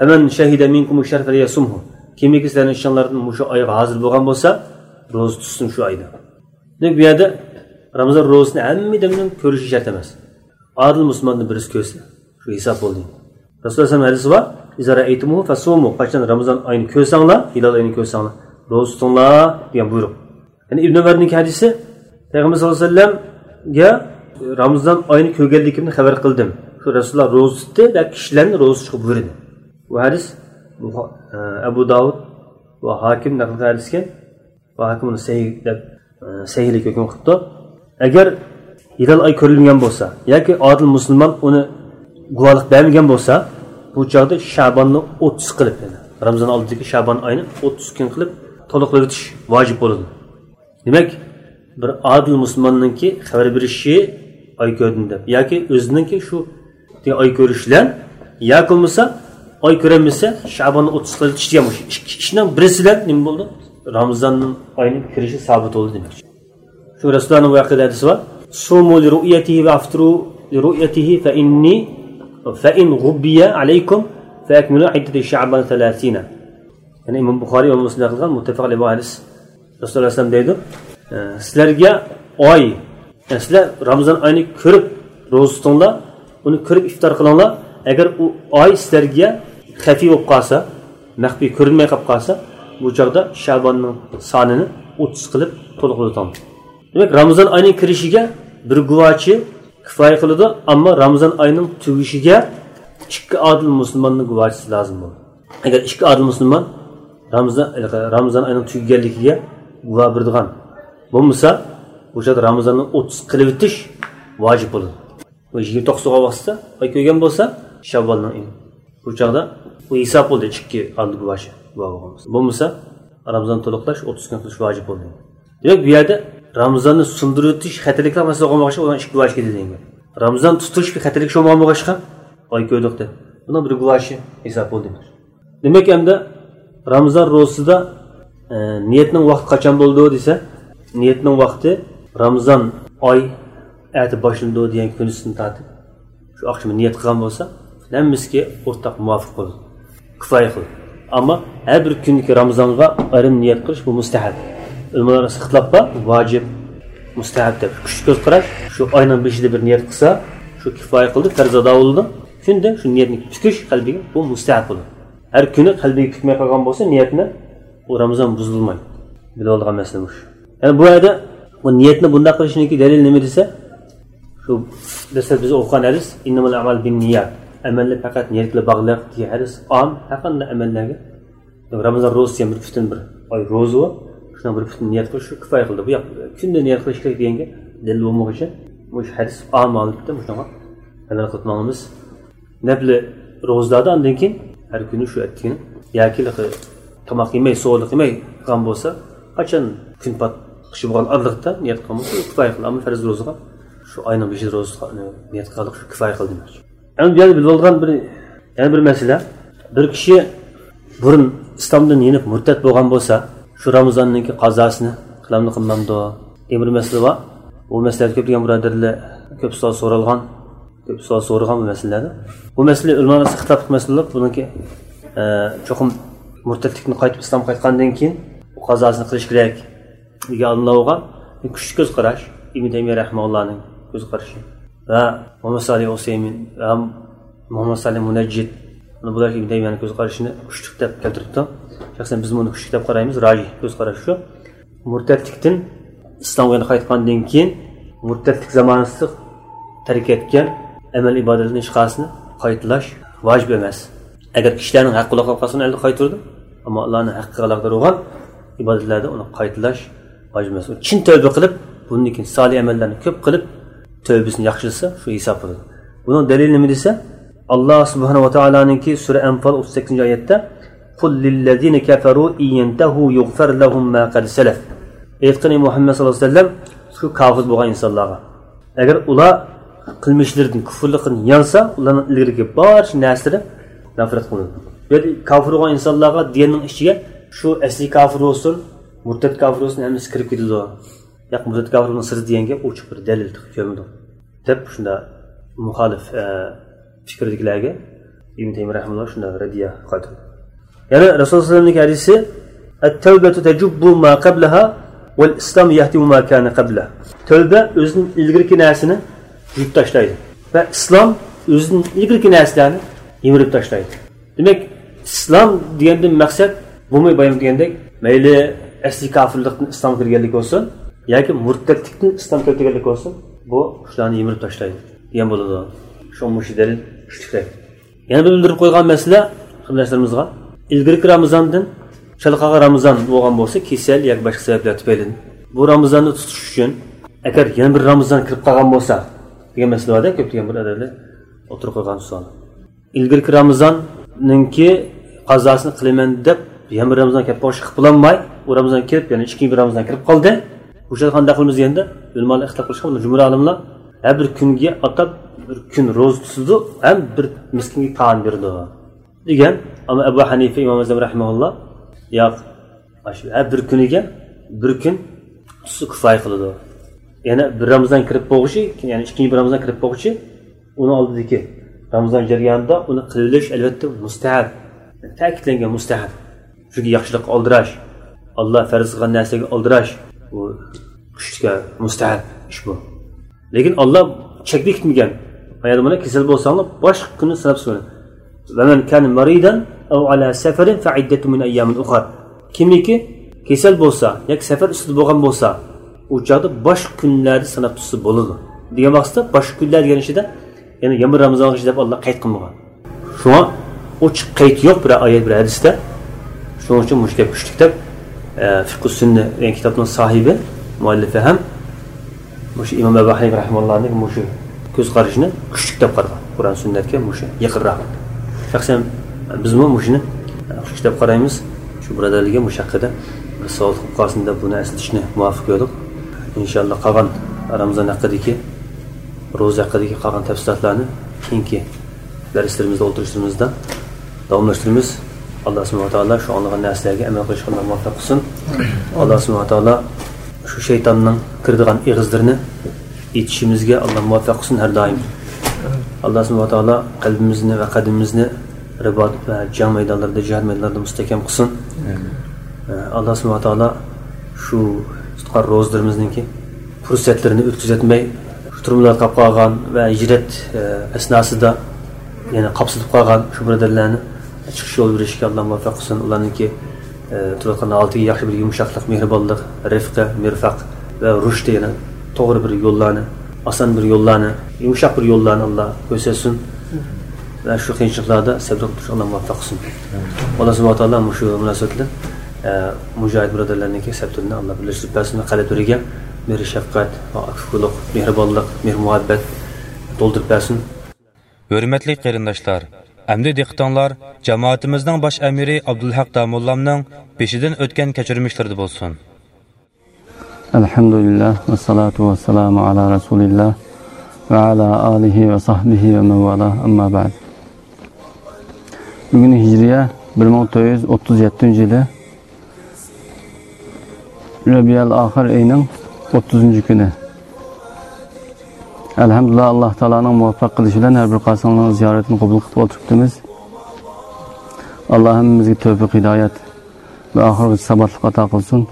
Hemen şehide minkum şerfe liyasumhu. Kimiki sizlerin işanlardan şu ayga hazır bo'lgan bo'lsa, roza tutsun şu ayda. Demek bir yerde Ramazan rozasını emmidemden görüşü şart emas. Adil Müslümanın birisi köse. Şu hesap oldu. Resulullah sallallahu aleyhi ve sellem hadisi var. İzara eytumuhu fesumu. Kaçtan Ramazan ayını kösanla, hilal ayını kösanla. Roza tutunla diyen buyruk. Yani İbn Ömer'in hadisi Peygamber sallallahu aleyhi ve sellem'e Ramazan ayını kögellikimini haber kıldım. Şu Resulullah roza tuttu ve kişilerin roza çıkıp buyurdu. Bu hadis Ebu Davud ve Hakim nakil hadisken ve Hakim onu sahihlik hüküm kıldı. Eğer hilal ay ko'rilgan bo'lsa yoki adil musulmon uni guvohlik bermagan bo'lsa, bu chog'da Sha'bonni 30 qilib, yani Ramazon oldidagi Sha'bon oyini 30 kun qilib to'liqlab o'tish vojib bo'ladi. Demak, bir adil musulmonninki xabar berishi ay ko'rdim deb yoki o'zininki shu ay ko'rishlar yoki bo'lmasa ay ko'ramasa Sha'bonni 30 qilib o'tish ham ishning birisidan nima bo'ldi? Ramazonning oyining kirishi sabit bo'ldi demak. Şu Resulullah'ın vakıda hadisi var. Sumu li ru'yatihi ve afturu li ru'yatihi fe in gubbiye aleykum fe ekminu iddeti şa'ban 30. Yani İmam Bukhari ve Müslim'de kılgan muttefak aleyhi bu hadis. Resulullah sallallahu aleyhi ve sellem deydi. Sizlerge ay, yani sizler Ramazan ayını körüp roza tutunlar, onu körüp iftar kılanlar, eğer o ay sizlerge hafi olup kalsa, mehbi körülmeye kap kalsa, bu çağda Şaban'ın sanını 30 kılıp toluklu tutanlar. Demek Ramazan ayının kirişiga bir guvochi kifoya qiladi, ammo Ramazan ayının tug'ishiga ikki adil musulmonning guvochisi lozim bo'ladi. Agar ikki adil musulmon Ramazan ayının tugaganligiga guvoh beradigan bo'lmasa, o'sha Ramazanning 30 qilib o'tish vojib bo'ladi. Bu 29 vaqtida ay ko'rgan bo'lsa, Shavvolning oyi. Bu chaqda bu hisob bo'ldi ikki adil guvochi bo'lmasa, Ramazan to'liqlash 30 kun qilish vojib bo'ladi. Demak, bu yerda Ramazan'ı sundurup ötüş, xatirlikler mesela olmamışsa olan iş güvaç gidiyor. Ramazan tutuş bir xatirlik şu olmamışsa ay koyduk da. Buna bir güvaçı hesap oldu. Demek hem de Ramazan rozasida niyetinin vakti kaçan bulduğu dese, niyetinin vakti Ramazan ay eti başlandığı diyen günüsünü tatip. Şu akşam niyet kılan olsa, hemimiz ortak muvafık olur. Kıfaya kılır. Ama her bir gündeki Ramazan'a ayrı niyet kılış bu müstehab. Ölmeler arası xilappa vacib, mustahab deb. Küçük göz qarash, şu aynan 5'de bir niyet qilsa, şu kifoya qildi, farz ado bo'ldi. Shunda şu niyatni tukish qalbiga bu mustahab bo'ladi. Har kuni qalbiga tutmay qolgan bo'lsa, niyatni bu Ramazon buzilmaydi. Bilib olgan masala bu. Yani bu yerda bu niyatni bunday qilishniki dalil nima desa, şu desa biz o'qigan hadis, innamal a'mal binniyat. Amallar faqat niyat bilan bog'liq degan hadis am haqiqatan amallarga. Ramazon ro'zasi ham bir butun bir oy ro'za şuna bir bütün niyet kılış şu kifoya kıldı. Bu yap. Künde niyet kılış kerak degenge delil olmak için bu hadis amal bitti bu şuna. Helal qilmamiz. Nafli ro'zlarda andan keyin har kuni shu etgini yoki tomoq yemay, sovuq yemay qilgan bo'lsa, qachon kun pat qishi bo'lgan arliqda niyat qilmoq kifoya qildi. Ammo farz ro'zaga shu aynan 5 ro'zaga niyat qildik, shu kifoya qildi. Endi bu yerda bilib olgan bir masala, bir kishi burun islomdan yenib murtad bo'lgan bo'lsa, şu Ramazan'ınki qazosini qilamni qilmamdi. Bir masala var. Bu masalada ko'p degan birodarlar ko'p so'ralgan bu masalada. Bu masala ulamo ixtilof masalalar, buniki cho'qim murtadlikni qaytib islomga qaytgandan keyin bu qazosini qilish kerak degan Allohga kuchli ko'z qarash, Ibn Taymiya rahimahullohning ko'z qarashi va Muhammad Salih Usaymin va Muhammad Salih Munajjid bular Ibn Taymiyaning ko'z qarashini kuchli deb keltiribdi. Şahsen biz bunu kuchli deb qaraymiz, rajih ko'z qarash shu. Murtadlikdan islomga qaytgandan keyin murtadlik zamonasida tark etgan amal ibodatlarning ishqasini qaytalash vojib emas. Agar kishilarning haqqi qolqasini elde qaytirdi, ammo Allohning haqqiga aloqador bo'lgan ibodatlarda uni qaytalash vojib emas. Chin tavba qilib, bundan keyin solih amallarni ko'p qilib tavbasini yaxshilasa, shu hisob bo'ladi. Buning dalili nima desa, Allah subhanahu va taoloninki sura Anfal 38-oyatda قل للذين كفروا إن ينتهوا يغفر لهم ما قد سلف. Aytqani Muhammad sallallohu alayhi vasallam shu kafir bo'lgan insonlarga agar ular qilmishlaridan kufrlikni yansa, ularning ilgirigi barcha narsalar nafrat qiladi. Bu kafir bo'lgan insonlarga dinning ichiga shu asli kafir bo'lsin, murtad kafir bo'lsin hammasi kirib ketadi. Yo'q, murtad kafirning siri degan gap ochiq bir dalil ko'madi. Deb shunda muxolif fikrdagilarga ibn Taymiyo rahimahulloh shunda radiya qildi. Yana Rasululloh sallallohu alayhi hadisi at-tawbatu tajubbu ma qablaha wal islam yahdimu ma kana qabla. Tövbe o'zining ilgirki narsini yutib tashlaydi va islom o'zining ilgirki narsalarni yemirib tashlaydi. Demak, islom degandan maqsad bo'lmay bayam degandek, mayli asli kofirlikdan islom kirganlik bo'lsin yoki murtadlikdan islom kirganlik bo'lsin, bu shularni yemirib tashlaydi degan bo'ladi. Shu dalil kuchliroq. Yana bir bildirib qo'ygan masala qilmishlarimizga ilgirki Ramazondan chalqaga Ramazon bo'lgan bo'lsa, kasal yoki boshqa sabablar tufayli bu Ramazonni tutish uchun agar yana bir Ramazon kirib qolgan bo'lsa degan masalalarda ko'pchilik bir adablar o'tirib qo'ygan savol. Ilgirki Ramazonninki qazosini qilaman deb yana bir Ramazon kelib qolishni qilolmay, u Ramazon kelib, ya'ni ikkinchi bir Ramazon kirib qoldi. O'sha qanday qilamiz deganda, ulamolar ixtilof qilishgan, jumhur olimlar har bir kunga atab bir kun ro'za tutdi, ham bir miskinga taom berdi degan. Ammo Abu Hanifa Imom Azam rahimahulloh yo'q, har bir kuniga bir kun tutsa kifoya qiladi. Yana bir Ramazon kirib qo'yishi, ya'ni ikkinchi bir Ramazon kirib qo'yishi, uni oldidagi Ramazon jarayonida uni qilish albatta mustahab, ta'kidlangan mustahab. Chunki yaxshilik oldirash, Alloh farz qilgan narsaga oldirash, bu kuchga mustahab ish bu. Lekin Alloh cheklikmagan. Mana buni kasal bo'lsangiz boshqa kuni sanab so'rang. Va man kana maridan aw ala safarin fa iddatu min ayyamin ukhra. Kimiki kasal bo'lsa yoki safar ustida bo'lgan bo'lsa, u chaqda boshqa kunlarda sanab tutsa bo'ladi. Degan maqsadda boshqa kunlar deganishida, ya'ni yomir Ramazonga deb Alloh qayd qilmagan. Shunga ochiq qayd yo'q bir oyat bir hadisda. Shuning uchun mushkil kuchlik deb Fiqh Sunna degan kitobning sohibi, muallifi ham o'sha Imom Abu Hanifa rahimahullohning o'sha ko'z qarashini kuchlik deb qaragan. Qur'on sunnatga o'sha yaqinroq. Shaxsan biz bu mushini kuchlik deb qaraymiz. Shu birodarlarga mushaqqada bir savol qilib qolsin deb buni eslashni muvaffaq bo'ldik. Inshaalloh qolgan Ramazon haqidagi, ro'za haqidagi qolgan tafsilotlarni keyingi darslarimizda o'tirishimizda davomlashtiramiz. Alloh subhanahu va taolo shu anlagan narsalarga amal qilishga muvaffaq qilsin. Alloh subhanahu va taolo shu shaytonning kirdigan ig'izlarini yetishimizga Alloh muvaffaq qilsin har doim. Alloh subhanahu va taolo qalbimizni va qadimimizni ribot va jang maydonlarida, jihad maydonlarida mustahkam qilsin. Alloh subhanahu va taolo shu tutgan ro'zlarimizninki fursatlarini o'tkazatmay, turumlar qolib qolgan va hijrat asnosida yana qopsilib qolgan shu birodarlarni chiqish yo'l berishga Alloh muvaffaq qilsin. Ularningki turgan oltiga yaxshi bir yumshoqlik, mehribonlik, rifqa, mirfaq va rushd yana to'g'ri bir yo'llarni, oson bir yo'llarni, yumshoq bir yo'llarni Alloh ko'rsatsin. Va shu qiyinchiliklarda sabr qilishga Alloh muvaffaq qilsin. Alloh subhanahu va taolo shu munosabatda mujohid birodarlarningki sabtini Alloh birlashtirib bersin va qalblariga mehr shafqat va afuvlik, mehribonlik, mehr-muhabbat to'ldirib bersin. Hurmatli qarindoshlar, Әмді диқтанлар, жамаатымыздың баш әмірі Абдулхақ Дамулламның пешіден өткен кәчірмішлерді болсын. Elhamdülillah ve salatu ve selamu ala Resulillah ve ala alihi ve sahbihi ve mevvala amma ba'd. Bugün Hicriye 1937 yılı Rabi'al Ahir ayının 30. günü. Elhamdülillah Allah Teala'nın muvaffak kılışıyla her bir kasanlığın ziyaretini kabul kılıp oturttuğumuz. Allah hepimize tevfik, hidayet ve ahir sabatlık ata kılsın.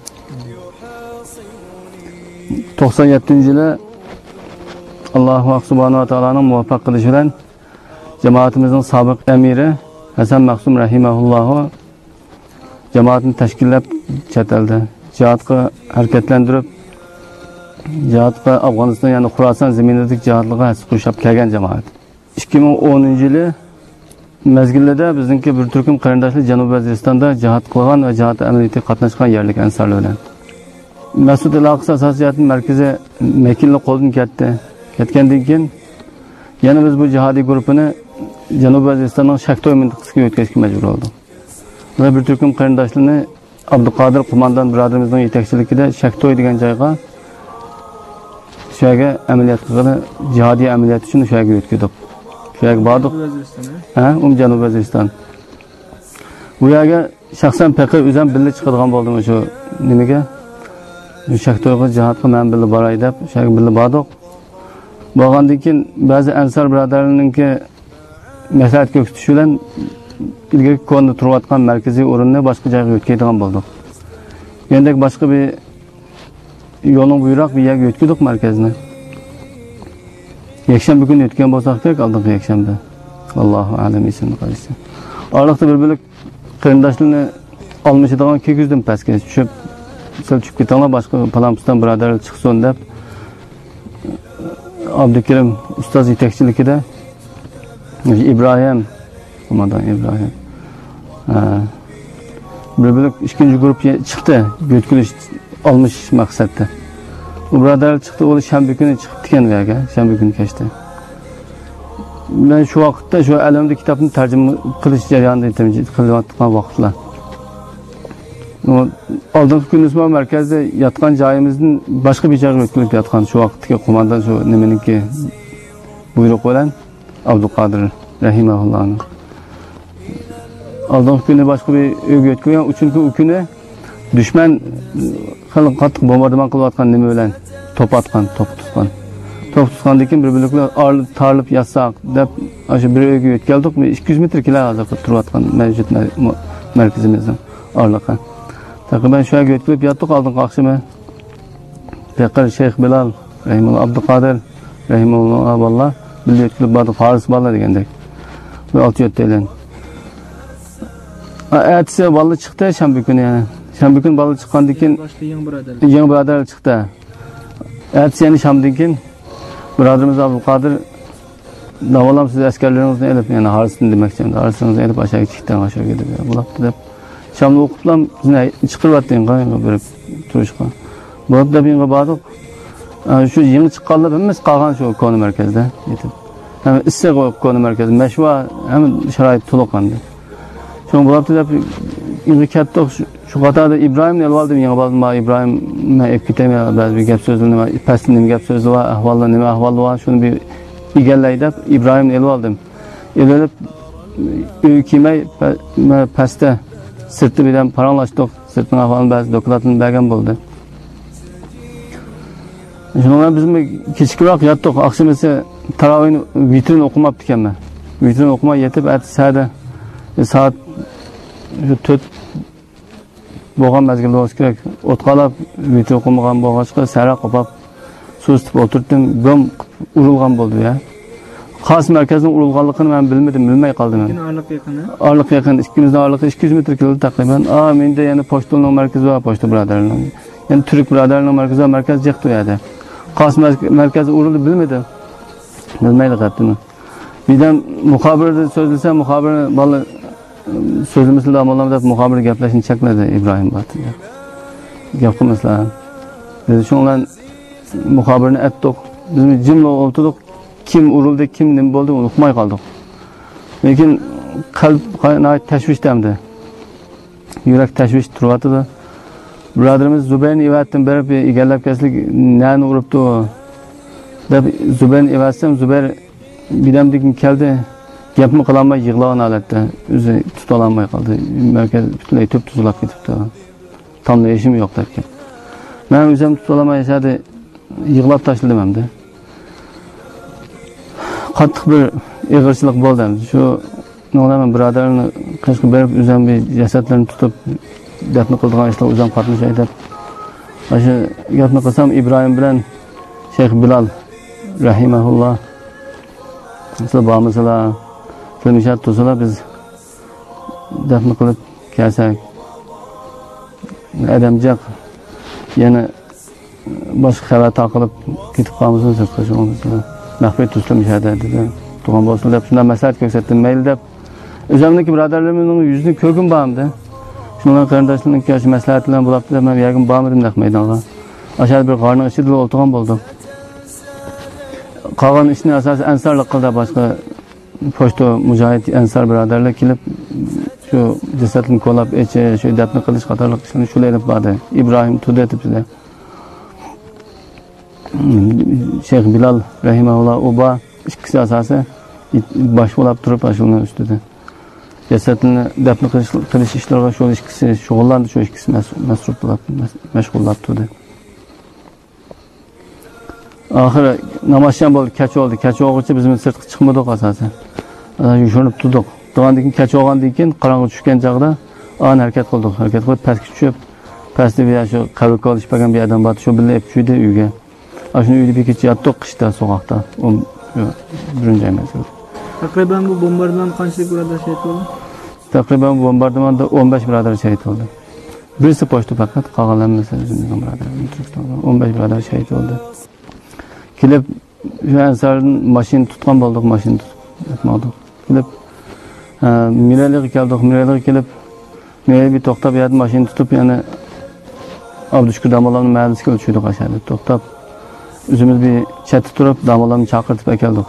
97. yılı Allah Subhanahu Teala'nın muvaffak kılışıyla cemaatimizin sabık emiri Hasan Maksum Rahimahullah'ı cemaatini teşkillep çetelde cihatkı hareketlendirip cihatga Afganistan yani Xurasan zeminidagi cihatlığa qo'shib kelgan jamoat. 2010 yılı mezgilida bizningki bir turkum qarindoshlar Janubiy Vaziristonda cihat qilgan va cihat amaliyotida qatnashgan yerlik ansarlar bilan. Mas'ud al-Aqsa asosiyatining markazi Makilni qo'ldan ketdi. Ketgandan keyin yana biz bu jihodiy guruhini Janubiy Vaziristonning Shaktoy mintaqasiga o'tkazishga majbur bo'ldik. Va bir turkum qarindoshlarni Abduqodir qo'mondan birodarimizning yetakchiligida Shaktoy degan joyga şöyle ameliyat kıldı, cihadi ameliyat için şöyle götürdük. Şöyle bardık. Janubiy Vaziriston. Bu yerga şahsen pek özüm birlik çıkadigan boldim şu nimaga? Shaktoyga cihatga men birlik boray deb, şöyle birlik bardık. Bo'lgandan keyin ba'zi ansar birodarlarninki maslahat ko'rsatish bilan ilgari konda turayotgan markaziy o'rinni boshqa joyga o'tkazadigan bo'ldik. Endi boshqa bir yo'lning buyroq bir yerga o'tkazdik markazni. Yakshanba kuni o'tgan bo'lsak kerak, oldingi yakshanba. Allohu a'lam ismini qo'ysin. Oraliqda bir bo'lak qarindoshlarni olmishadigan kegizdim pastga tushib, silchib ketganlar boshqa Palampusdan birodarlar chiqsin deb Abdukarim ustoz yetakchiligida İbrahim, komandan İbrahim. Bir bölük ikinci grup çıktı, götkülüş almış maksatta. Bu birodarlar çıktı, o shanba kuni chiqib ketgan bu yerga, shanba kuni kechdi. Men shu vaqtda shu alamda kitobni tarjima qilish jarayonida qilayotgan vaqtlar. Oldingi kuni Usmon markazda yotgan joyimizning boshqa bir joyga o'tkazib yotgan shu vaqtdagi qo'mondan shu nimaniki buyruq bilan Abduqodir rahimahullohning oldingi kuni boshqa bir uyga o'tkazgan, chunki u kuni dushman qattiq bombardimon qilayotgan nima bilan to'p tutgan. To'p tutgandan keyin bir bo'laklar tarlib yotsak deb o'sha bir uyga o'tkazdik. 200 metr kilo hozir turayotgan mavjud markazimizning orliqi. Taqriban shu yerga o'tkazib yotdik oldingi oqshimi. Peyqar Shayx Bilal rahimahulloh Abduqodir rahimahulloh vallah birga o'tkazib bordik Faris bola degandek. Bu 6 TL. Ertesi balı çıktı shanba kuni yani. Shanba kuni balı chiqqandan keyin yangi birodarlar chiqdi. Ertesi yani shanbadan keyin birodarimiz Abduqodir davolam siz askarlaringizni elib, yani Harisni demoqchiman. Harisni elib aşağı chiqdi, aşağı ketdi. Bo'libdi deb. Shamni o'qiblam bizni chiqaryapting berib turishga. Bo'libdi deb menga bordik. Shu yangi chiqqanlar hammasi qolgan shu koni markazda yetib. Ham issiq koni markazi mashva ham sharoit to'liqandi. Şunu bulaptı da ilgi kattık şu qatarda İbrahim'ni elvaldım yangi baldım İbrahim men epkitemi bazı bir gap sözü nima pastning gap sözü var ahvallar nima ahvali var şunu bir egallay deb İbrahim'ni elvaldim. Elib uy kimay pastda sirti bilan paranglashdik. Sirtning ahvolini ba'zi dokladini bergan bo'ldi. Shundan biz kechkiroq yotdik. Oqshom esa tarovihni vitrin o'qimabdi ekanman. Vitrin o'qimay yetib atsada saat şu 4 bo'lgan mezgilda bo'lsa kerak. O'tqalab vitrin o'qimagan bo'lg'achqa sara qopab sustib o'tirdim. Gom urilgan bo'ldi ya. Xos markazning urilganligini men bilmadim, bilmay qoldim. Orliq yaqin, ikkimizning orliqi 200 metr keldi taqriban. Menda yana pochtaning markazi va pochta birodarlarning. Yani Türk birodarlarning markazi va markaz jiqdi u yerda. Xos markazi urildi bilmadim. Bilmaydi qatdimi. Birdan muxobirda so'zlasa, muxobir bola so'zimizda amallam deb muxobir gaplashini chekladi İbrahim Batı. Gap qilmaslar. Biz shundan muxobirni aytdik. Biz jimla o'tirdik. Kim urildi, kim nima bo'ldi, uqmay qoldik. Lekin qalb qanot tashvishdamdi. Yurak tashvish turibdi. Birodarimiz Zubayrni evatdan berib egallab keslik nani uribdi deb Zubayrni evatsam Zubayr bidamdik keldi. Gapni qilolmay yig'lagan holatda o'zi tuta olmay qoldi. Markaz butunlay to'p tuzilib ketibdi. Tanlayishim yo'q derkan. Men o'zim tuta olmay yashadi, yig'lab tashladim hamda. Qattiq bir ig'irchilik bo'ldi. Shu nolaman birodarlarni qashqi berib o'zim bir jasadlarni tutib dafn qildigan ishlar o'zim qatnashay deb. O'sha gapni qilsam İbrahim bilan Shayx Bilal rahimahulloh sizlar bormisizlar? Qilmishat tursalar biz dafn qilib kelsak adamjaq yana boshqa xabar taqilib ketib qolamiz sirtqa shunga maxfiy tutilmishadi dedi. Tug'an bo'lsin deb shunday maslahat ko'rsatdim. Mayli deb o'zimniki birodarlarimning yuzini ko'rgim bormdi. Shundan qarindoshlarning kash maslahat bilan bo'libdi deb men yagim bormadim naq maydonga. Aşağı bir qarning ichida o'tirgan bo'ldim. Qolgan ishni asosan ansarlik qildi boshqa pochta mujohid ansar birodarlar kelib shu jasadni qo'lab shu dafn qilish qatorliq ishlarni shular olib bordi. İbrahim tudi etibdi. Shayx Bilal rahimahulloh uba ikkisi asosi bosh bo'lib turib shuni ustida jasadni dafn qilish ishlariga shu ikkisi shug'ullandi, shu ikkisi mas'ul bo'lib mashg'ullab turdi. Oxiri namozsham bo'ldi, kech oldi. Kech o'g'icha biz sirtga chiqmadik asosan. Yushunib turdik. Turgandan keyin kech olgandan keyin qorong'i tushgan chog'da an harakat qildik. Harakat qilib pastga tushib, pastda bir shu qabr qolish bo'lgan bir odam bor. Shu bilan ep tushdi uyga. Shuni uyda bir kecha yotdik qishda so'qoqda. Birinchi emas. Taqriban bu bombardiman qancha birodar shahid bo'ldi? Taqriban bu bombardimanda 15 birodar shahid bo'ldi. Birisi pochta faqat qolganlarimiz o'zimizning birodar. 15 birodar shahid bo'ldi. Kelib Ansarning mashina tutgan bo'ldik, mashina tutmoqdik. Kelib Miraliga keldik, Miraliga kelib bir to'xtab yerda mashina tutib, yana Abdushukur Damolovning mahallasiga o'tishdik aşağıda. To'xtab o'zimiz bir chatda turib, Damolovni chaqirtib keldik.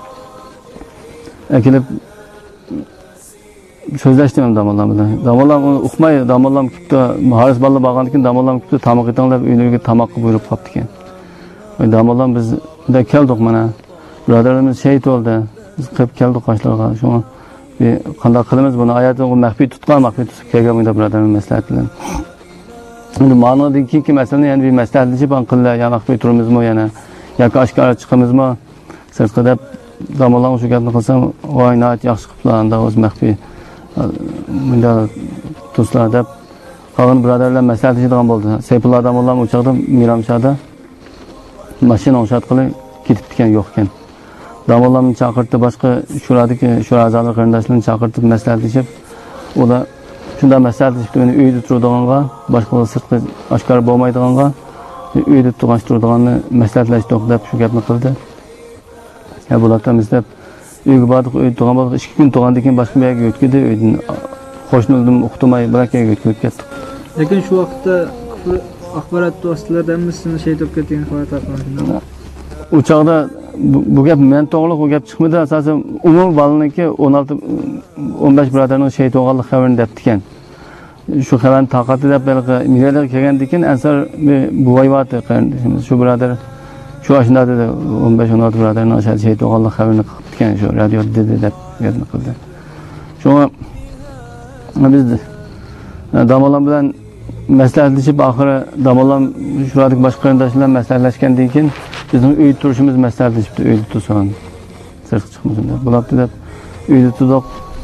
Kelib so'zlashdim Damolam bilan. Damolam uqmay, Damolam kipti, Haris balla bo'lgandan keyin Damolam kipti tamoq etinglar, uylarga tamoqqa buyurib qopti ekan. Damolam biz da keldik mana. Birodarlarimiz shahid bo'ldi. Biz qilib keldik qoshlarga. Shuni bir qanday qilamiz buni oyatni maxfiy tutib kelgan bunda birodarlar maslahat bilan. Endi ma'nodan keyin masalani yana bir maslahatlashib qillar, ya maxfiy turamizmi yana yoki oshkora chiqamizmi? Sirtqa deb Damolam shu gapni qilsam, voy nayt yaxshi qiliblar, o'z maxfiy bunda do'stlar deb qolgan birodarlar maslahatlashadigan bo'ldi. Sayfulloh Damolam o'chaqda Miramshada mashina o'shat qilib ketib ekan yo'q ekan. Damolamni chaqirtdi, boshqa shura a'zolar qarindoshlarni chaqirtib maslahatlashib, ular shunda maslahatlashib meni uyda turadiganga, boshqa sirtqa oshkora bo'lmaydiganga uyda turadiganni maslahatlashdik deb shu gapni qildi. Bulardan deb uyga bordik, uyda turgan bo'ldik. 2 kun turgandan keyin boshqa bir yerga o'tgandi. Uydan qo'shnilarni o'qitamay biroq yerga o'tib ketdik. Lekin shu vaqtda kufr axborot vositalaridan hammasini shahid bo'lib ketgan xabar tarqalgan. U chog'da bu gap men to'g'riq, u gap chiqmadi. Asosan umumiy baliniki 16-15 birodarning shahid bo'lganlik xabarini debdi ekan. Shu xabarni taqatdi deb Miraliga kelgandan keyin Ansar buvayvati qarindishimiz shu birodar shu ashunda dedi 15-16 birodarning ashad shahid bo'lganlik xabarini qilib ekan, shu radioda dedi deb gapni qildi. Shunga biz Damolam bilan maslahatlashib, oxiri Damolam shuradagi boshqa qarindoshlar bilan maslahatlashgandan keyin bizning uyda turishimiz maslahatlashibdi, uyda tursin. Sirtqa chiqmasin deb. Bo'libdi deb uyda turdik.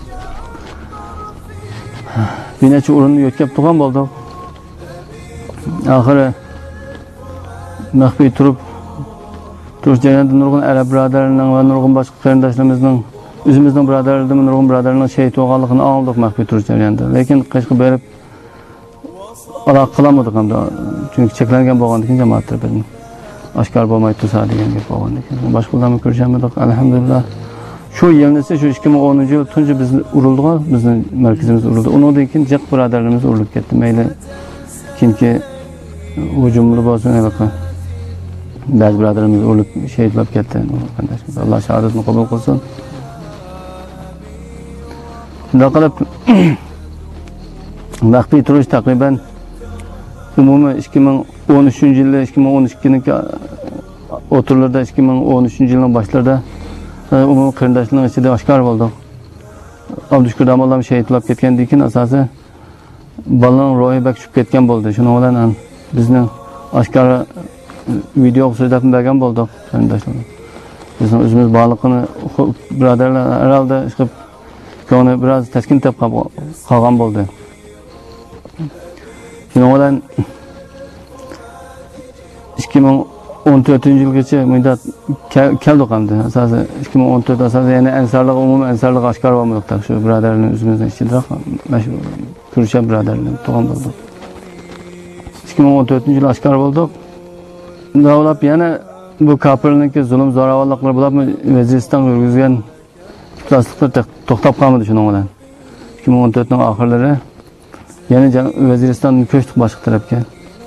Bir necha o'rinni yo'tkab turgan bo'ldik. Oxiri maxfiy turish jarayonida nurg'un arab birodarlarining va nurg'un boshqa qarindoshlarimizning o'zimizning birodarlardan nurg'un birodarlarning shahid bo'lganligini oldik maxfiy turish jarayonida. Lekin qishqi berib aloqa qilamadik hamda, chunki cheklangan bo'lgandan keyin jamoatlar bizni oshkor bo'lmay tursa degan gap bo'lgandan keyin boshqalarni ko'rishamadik. Alhamdulillah. Shu yilnisi shu 2010-yil tunji bizni urildi, bizning markazimiz urildi. Undan keyin jiq birodarlarimiz urilib ketdi. Mayli kimki hujumli bo'lsin, anaqa ba'zi birodarlarimiz urilib shahid bo'lib ketdi. Alloh shahodatni qabul qilsin. Shunday qilib maxfiy turish taqriban umumiy 2013-yilda 2012-niki o'tirlarda 2013-yilning boshlarida umumiy qarindoshlarning ichida oshkor bo'ldi. Abdushukur Damolam shahid bo'lib ketgandan keyin asosi bolaning ro'yi bak tushib ketgan bo'ldi. Shuning bilan bizni oshkora video so'zlab bergan bo'ldik qarindoshlar. Bizning o'zimiz bog'liqini birodarlar herhalde chiqib ko'ngli biroz taskin topib qolgan bo'ldi. Shuning bilan 2014-yilgacha muddat keldik hamda. Asosan 2014 asosan yana ansarlik umumiy ansarlik oshkor bo'lmoqda. Shu birodarlarning o'zimizning ichida kurashgan birodarlar to'g'on bo'ldi. 2014-yil oshkor bo'ldik. Davlat yana bu kafirlikka zulm zo'ravonliklar bo'lib Vaziriston yurgizgan iflosliklar to'xtab qolmadi shuning bilan. 2014ning oxirlari yana Vaziristonning ko'chdik boshqa tarafga.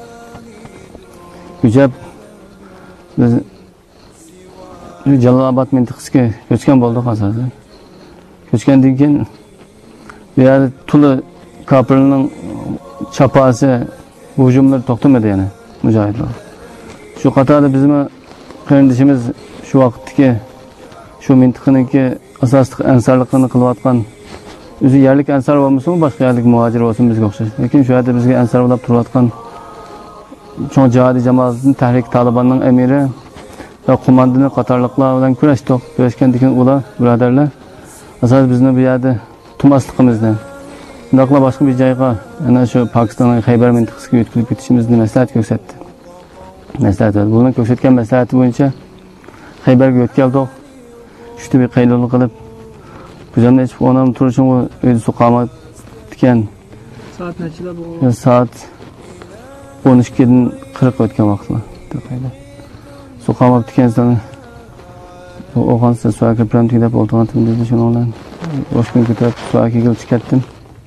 Kujab biz Jalolobod mintaqasiga ko'chgan bo'ldik asosan. Ko'chgandan keyin bu yerda tuli kafirning chapasi hujumlar to'xtamadi yana mujohidlar. Shu qatorda bizning qarindishimiz shu vaqtdagi shu mintaqaniki asosli ansarlikni qilayotgan o'zi yerlik ansar bo'lmasa, boshqa yerlik muhojir bo'lsin bizga o'xshash. Lekin shu yerda bizga ansar bo'lib turayotgan cho'ng jihodiy jamoatning Tahrik Talibanning amiri va qo'mondoni qatorliqlar bilan kurashdik. Kurashgandan keyin ular birodarlar Asal bizni bu yerda tumasligimizdan, shundaqla boshqa bir joyga, ana shu Pokistonning Xaybar mintaqasiga o'tkazib ketishimizni maslahat ko'rsatdi. Maslahat bo'lgan ko'rsatgan maslahati bo'yicha Xaybarga o'tkaldik. Shunda bir qayloqlik qilib, bizamda hech onam turishim o'zi suqamat ekan. Soat nechida bo'ldi? Soat 12dan 40 o'tgan vaqtlar. Suqamat ekan o'g'ansa suaga bilan tugab o'ltirgandim dedi shuni bilan. Boshqa ko'tarib suaga kelib chiqatdim.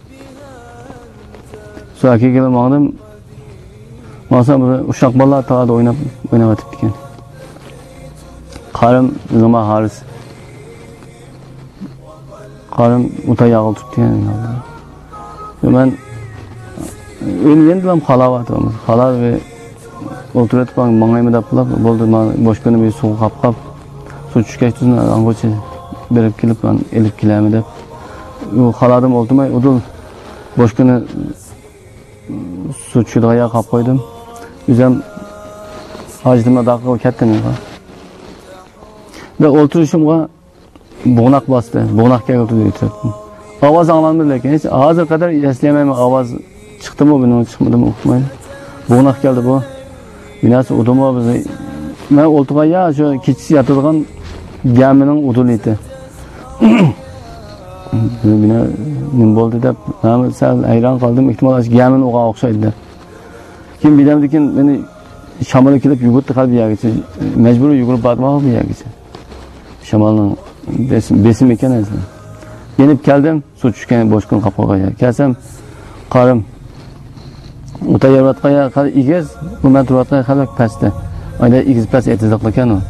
Suaga kelib maqdim. Masa bir uşaq bolalar tağda oynayatib ekan. Qarim nima haris. Qarim o'ta yağıl tutdi ekan. Men o'ynagandim xalavatimiz. Xalar ve o'tirib mangayma deb bo'ldi. Men boshqani bir suv qap suv tushgach tuzni angochi berib kelib men elib kelaman deb. U xaladim o'ltirmay udul boshqani suv tushdiga qap qo'ydim. Üzem hacdımda dakika kettim ya. Ve oturuşumda buğnak bastı. Buğnak geldi diyor. Avaz anlamlı lekin hiç ağzı kadar esleyemem avaz çıktı mı benim çıkmadı mı okumayın. Buğnak geldi bu. Binası uduma bizi. Ben oltuğa ya şu keçisi yatırgan geminin uduluydu. Bina ne oldu da ben sen hayran kaldım ihtimal geminin oğa okşaydı. Kim bilemdikin beni şamala kelib yugurtdi qalbi yagicha. Mecbur yugurib batmoq bu yagicha. Shamalning besim ekan azli. Yenib keldim, suv tushgan boshqon qapqaga. Kelsam qarim o'ta yervatqa qal igiz, bu men turvatqa qalak pastda. Ayda igiz past etizaqlakan u.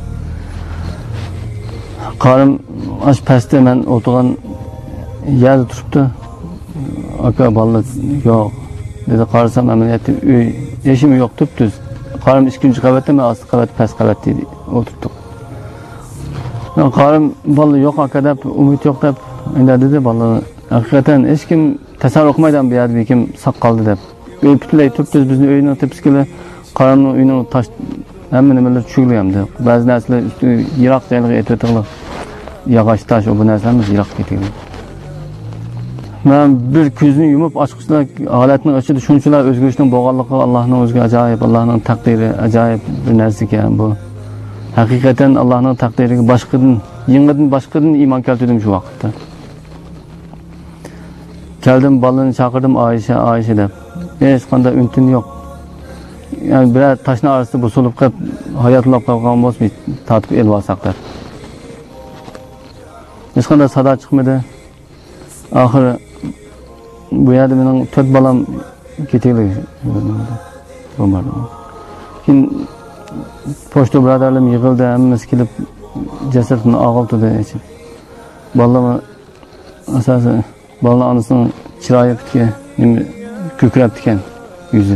Qarim ash pastda men o'tirgan yerda turibdi. Aka balla yo'q. Dedi qarasam amaliyatda uy eşim yok tüptüz. Qarım 2. qavatta, men asti qavat past qavat dedi. O'tirdik. Men qarim bolla yo'q aka deb, umid yo'q deb dedi bolla. Haqiqatan hech kim tasavvur qilmaydan bu yerda kim saq qoldi deb. Uy butunlay tüptüz bizni uyning tepsiga qaramning uyning tash hamma nimalar tushirgandi. Ba'zi narsalar yiroq joylarga aytib yog'och tash bu narsalarimiz yiroq ketgan. Men bir ko'zni yumib ochqislar holatning ichida shunchalar o'zgarishning bo'lganligi Allohning o'ziga ajoyib, Allohning taqdiri ajoyib bir narsa ekan bu. Haqiqatan Allohning taqdiriga boshqadan iymon keltirdim shu vaqtda. Keldim balani chaqirdim Oyisha deb. Hech qanday untin yo'q. Yani bir taşın arasida bosilib qolib hayotlab qolgan bo'lsa tatib elib olsaqlar. Hech qanday sado chiqmadi. Oxiri bu yerda mening 4 balam ketildi. Bo'lmadi. Keyin pochta birodarlarim yig'ildi, hammasi kelib jasadni og'iltirdi. Balama asosan balaning onasining chiroyi bitgan, ko'krab ekan yuzi.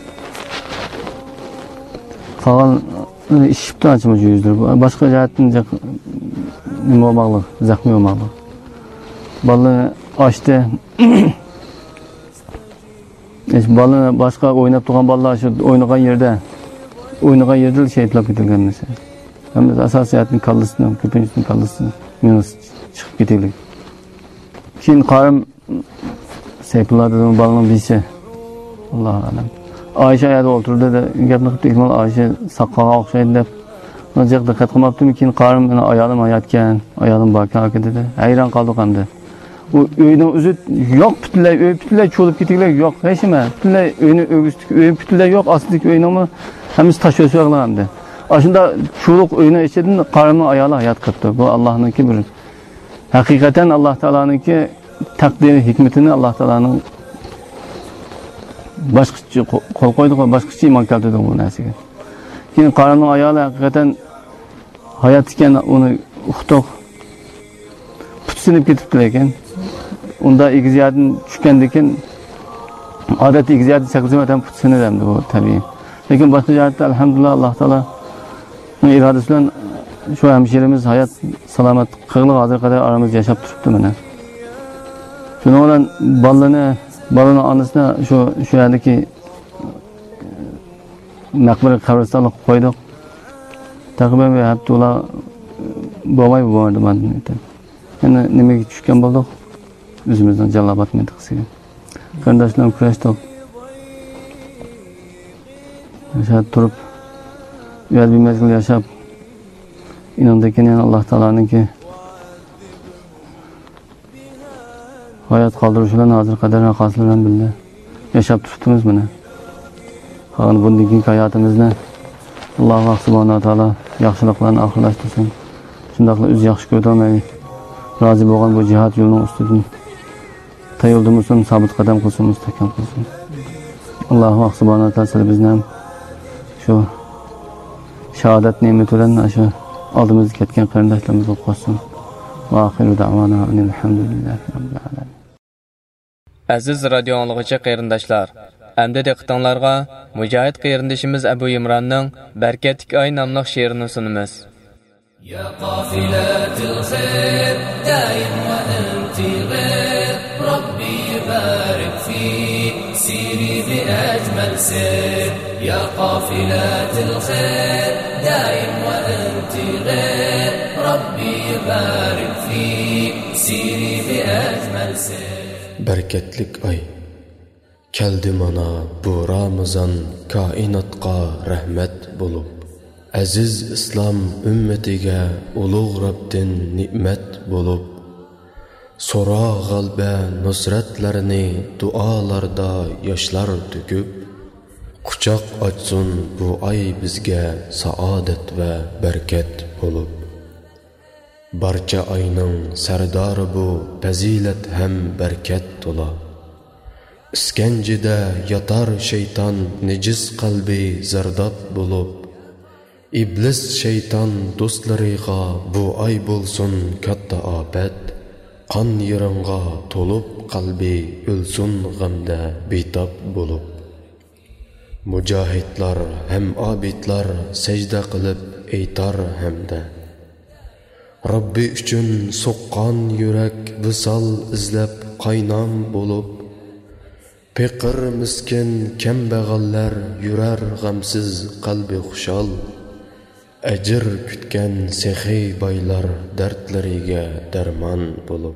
Qolgan ishibdi ancha yuzlar. Boshqa jihatdan nima bo'lmoqlik, zaxmi bo'lmoqlik. Balani ochdi. Balani boshqa o'ynab turgan bolalar shu o'ynagan yerda shaytlab ketilgan mesela. Hamda asosiyatning kallasidan, ko'pinchasining kallasidan minus chiqib ketdi. Keyin qarim Seyfullohning balaning bisi. Alloh alam. Oyisha yerda o'tirdi da gapni qilib ehtimol Oyisha saqqaga o'xshaydi deb. Men diqqat qilmabdim, keyin qarim meni ayolim hayotgan, ayolim bor dedi. Hayron qoldim hamda. Bu uyning o'zi yo'q, butunlay cho'lib ketdilar, yo'q, hech nima. Butunlay uyni o'g'istik, uy butunlay yo'q, ostidagi uyning hammasi tosh o'sag'landi. Ashunda cho'liq uyni ichidan qarimning ayoli hayot qildi. Bu Allohningki bir haqiqatan Alloh taolaninki taqdiri, hikmatini Alloh taolaning boshqacha qo'l qo'ydi, boshqacha iymon keltirdi bu narsaga. Keyin qarimning ayoli haqiqatan hayot ekan, uni uqtoq sinib ketibdi ekan. Unda egiziyatdan tushgandan keyin odatda egiziyatni sakizmadan sinadamdi bu tabiiy. Lekin boshqa jihatda alhamdulillah Alloh taolo irodasi bilan shu hamshirimiz hayot salomat qilib hozir qadar aramizda yashab turibdi mana. Shuning bilan balaning onasini shu yerdagi maqbara qabristonga qo'ydik. Taqriban bir hafta bo'lmaydi men aytaman. Yana nimaga tushgan bo'ldik? O'zimizning Jalolobod mintaqasiga. Qarindoshlar kurashdik. Yashab turib, uyat bilmezgil yashab, inandakini Alloh taoloninki hayot qoldirish bilan hozir qadar maqoslardan bildi. Yashab turibmiz buni. Hozir bundan keyingi hayotimizni Alloh subhanahu va taolo yaxshiliklarni oxirlashtirsin. Shundaqla o'zi yaxshi ko'rmay, rozi bo'lgan bu jihad yo'lining ustidan tayyorligimizni sabit qadam qilsin, mustahkam qilsin. Alloh subhanahu va taolo bizni ham shu shahodat ne'mati bilan shu oldimizga ketgan qarindoshlarimizni qo'shsin. Va oxiru da'vona alhamdulillahi robbil alamin. Aziz radio anglag'uchi qarindoshlar, endi diqqatingizga mujohid qarindishimiz Abu Imronning Barkatlik oy nomli she'rini sunamiz. يا قافلة الخير دايم وأنت غير ربي يبارك فيك سيري بأجمل سير يا قافلة الخير دايم وأنت غير ربي يبارك فيك سيري بأجمل سير Barkatlik oy keldi mana bu Ramazon koinotga rahmat bo'lib aziz islom ummatiga ulug' Rabbdan ne'mat bo'lib so'ra g'alba nusratlarini duolarda yoshlar to'kib quchoq ochsin bu oy bizga saodat va barkat bo'lib barcha oyning sardori bu fazilat ham barkat to'la iskanjida yotar shayton nejis qalbi zardob bo'lib iblis shayton do'stlariga bu oy bo'lsin katta ofat qon yeringga to'lib qalbi o'lsin g'amda betob bo'lib mujohidlar ham obidlar sajda qilib aytar hamda Rabbi uchun so'qqan yurak visol izlab qaynom bo'lib Peqir miskin kambag'allar yurar g'amsiz qalbi xushal ajr kutgan sehiy boylar dardlariga darmon bo'lib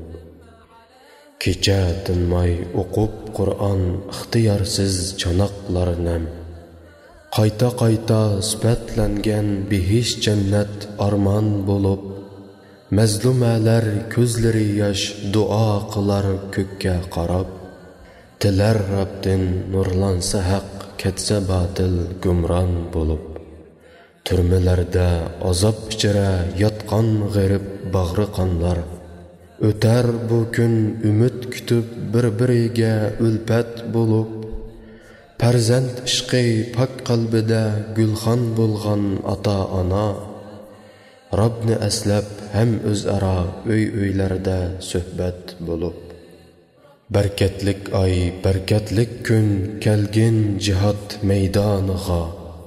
kecha tinmay o'qib Qur'on ixtiyorsiz chanoqlar nam qayta qayta sifatlangan behish jannat armon bo'lib mazlumalar ko'zlari yosh duo qilar ko'kka qarab tilar Rabbdan nurlansa haq ketsa batil gumron bo'lib turmalarda azob ichra yotgan g'arib bag'ri qonlar o'tar bu kun umid kutib bir-biriga ulpat bo'lib farzand ishqi pok qalbida gulxon bo'lgan ota ona Rabbni aslab ham o'zaro o'ylarda suhbat bo'lib barkatlik oy barkatlik kun kelgin jihad maydoniga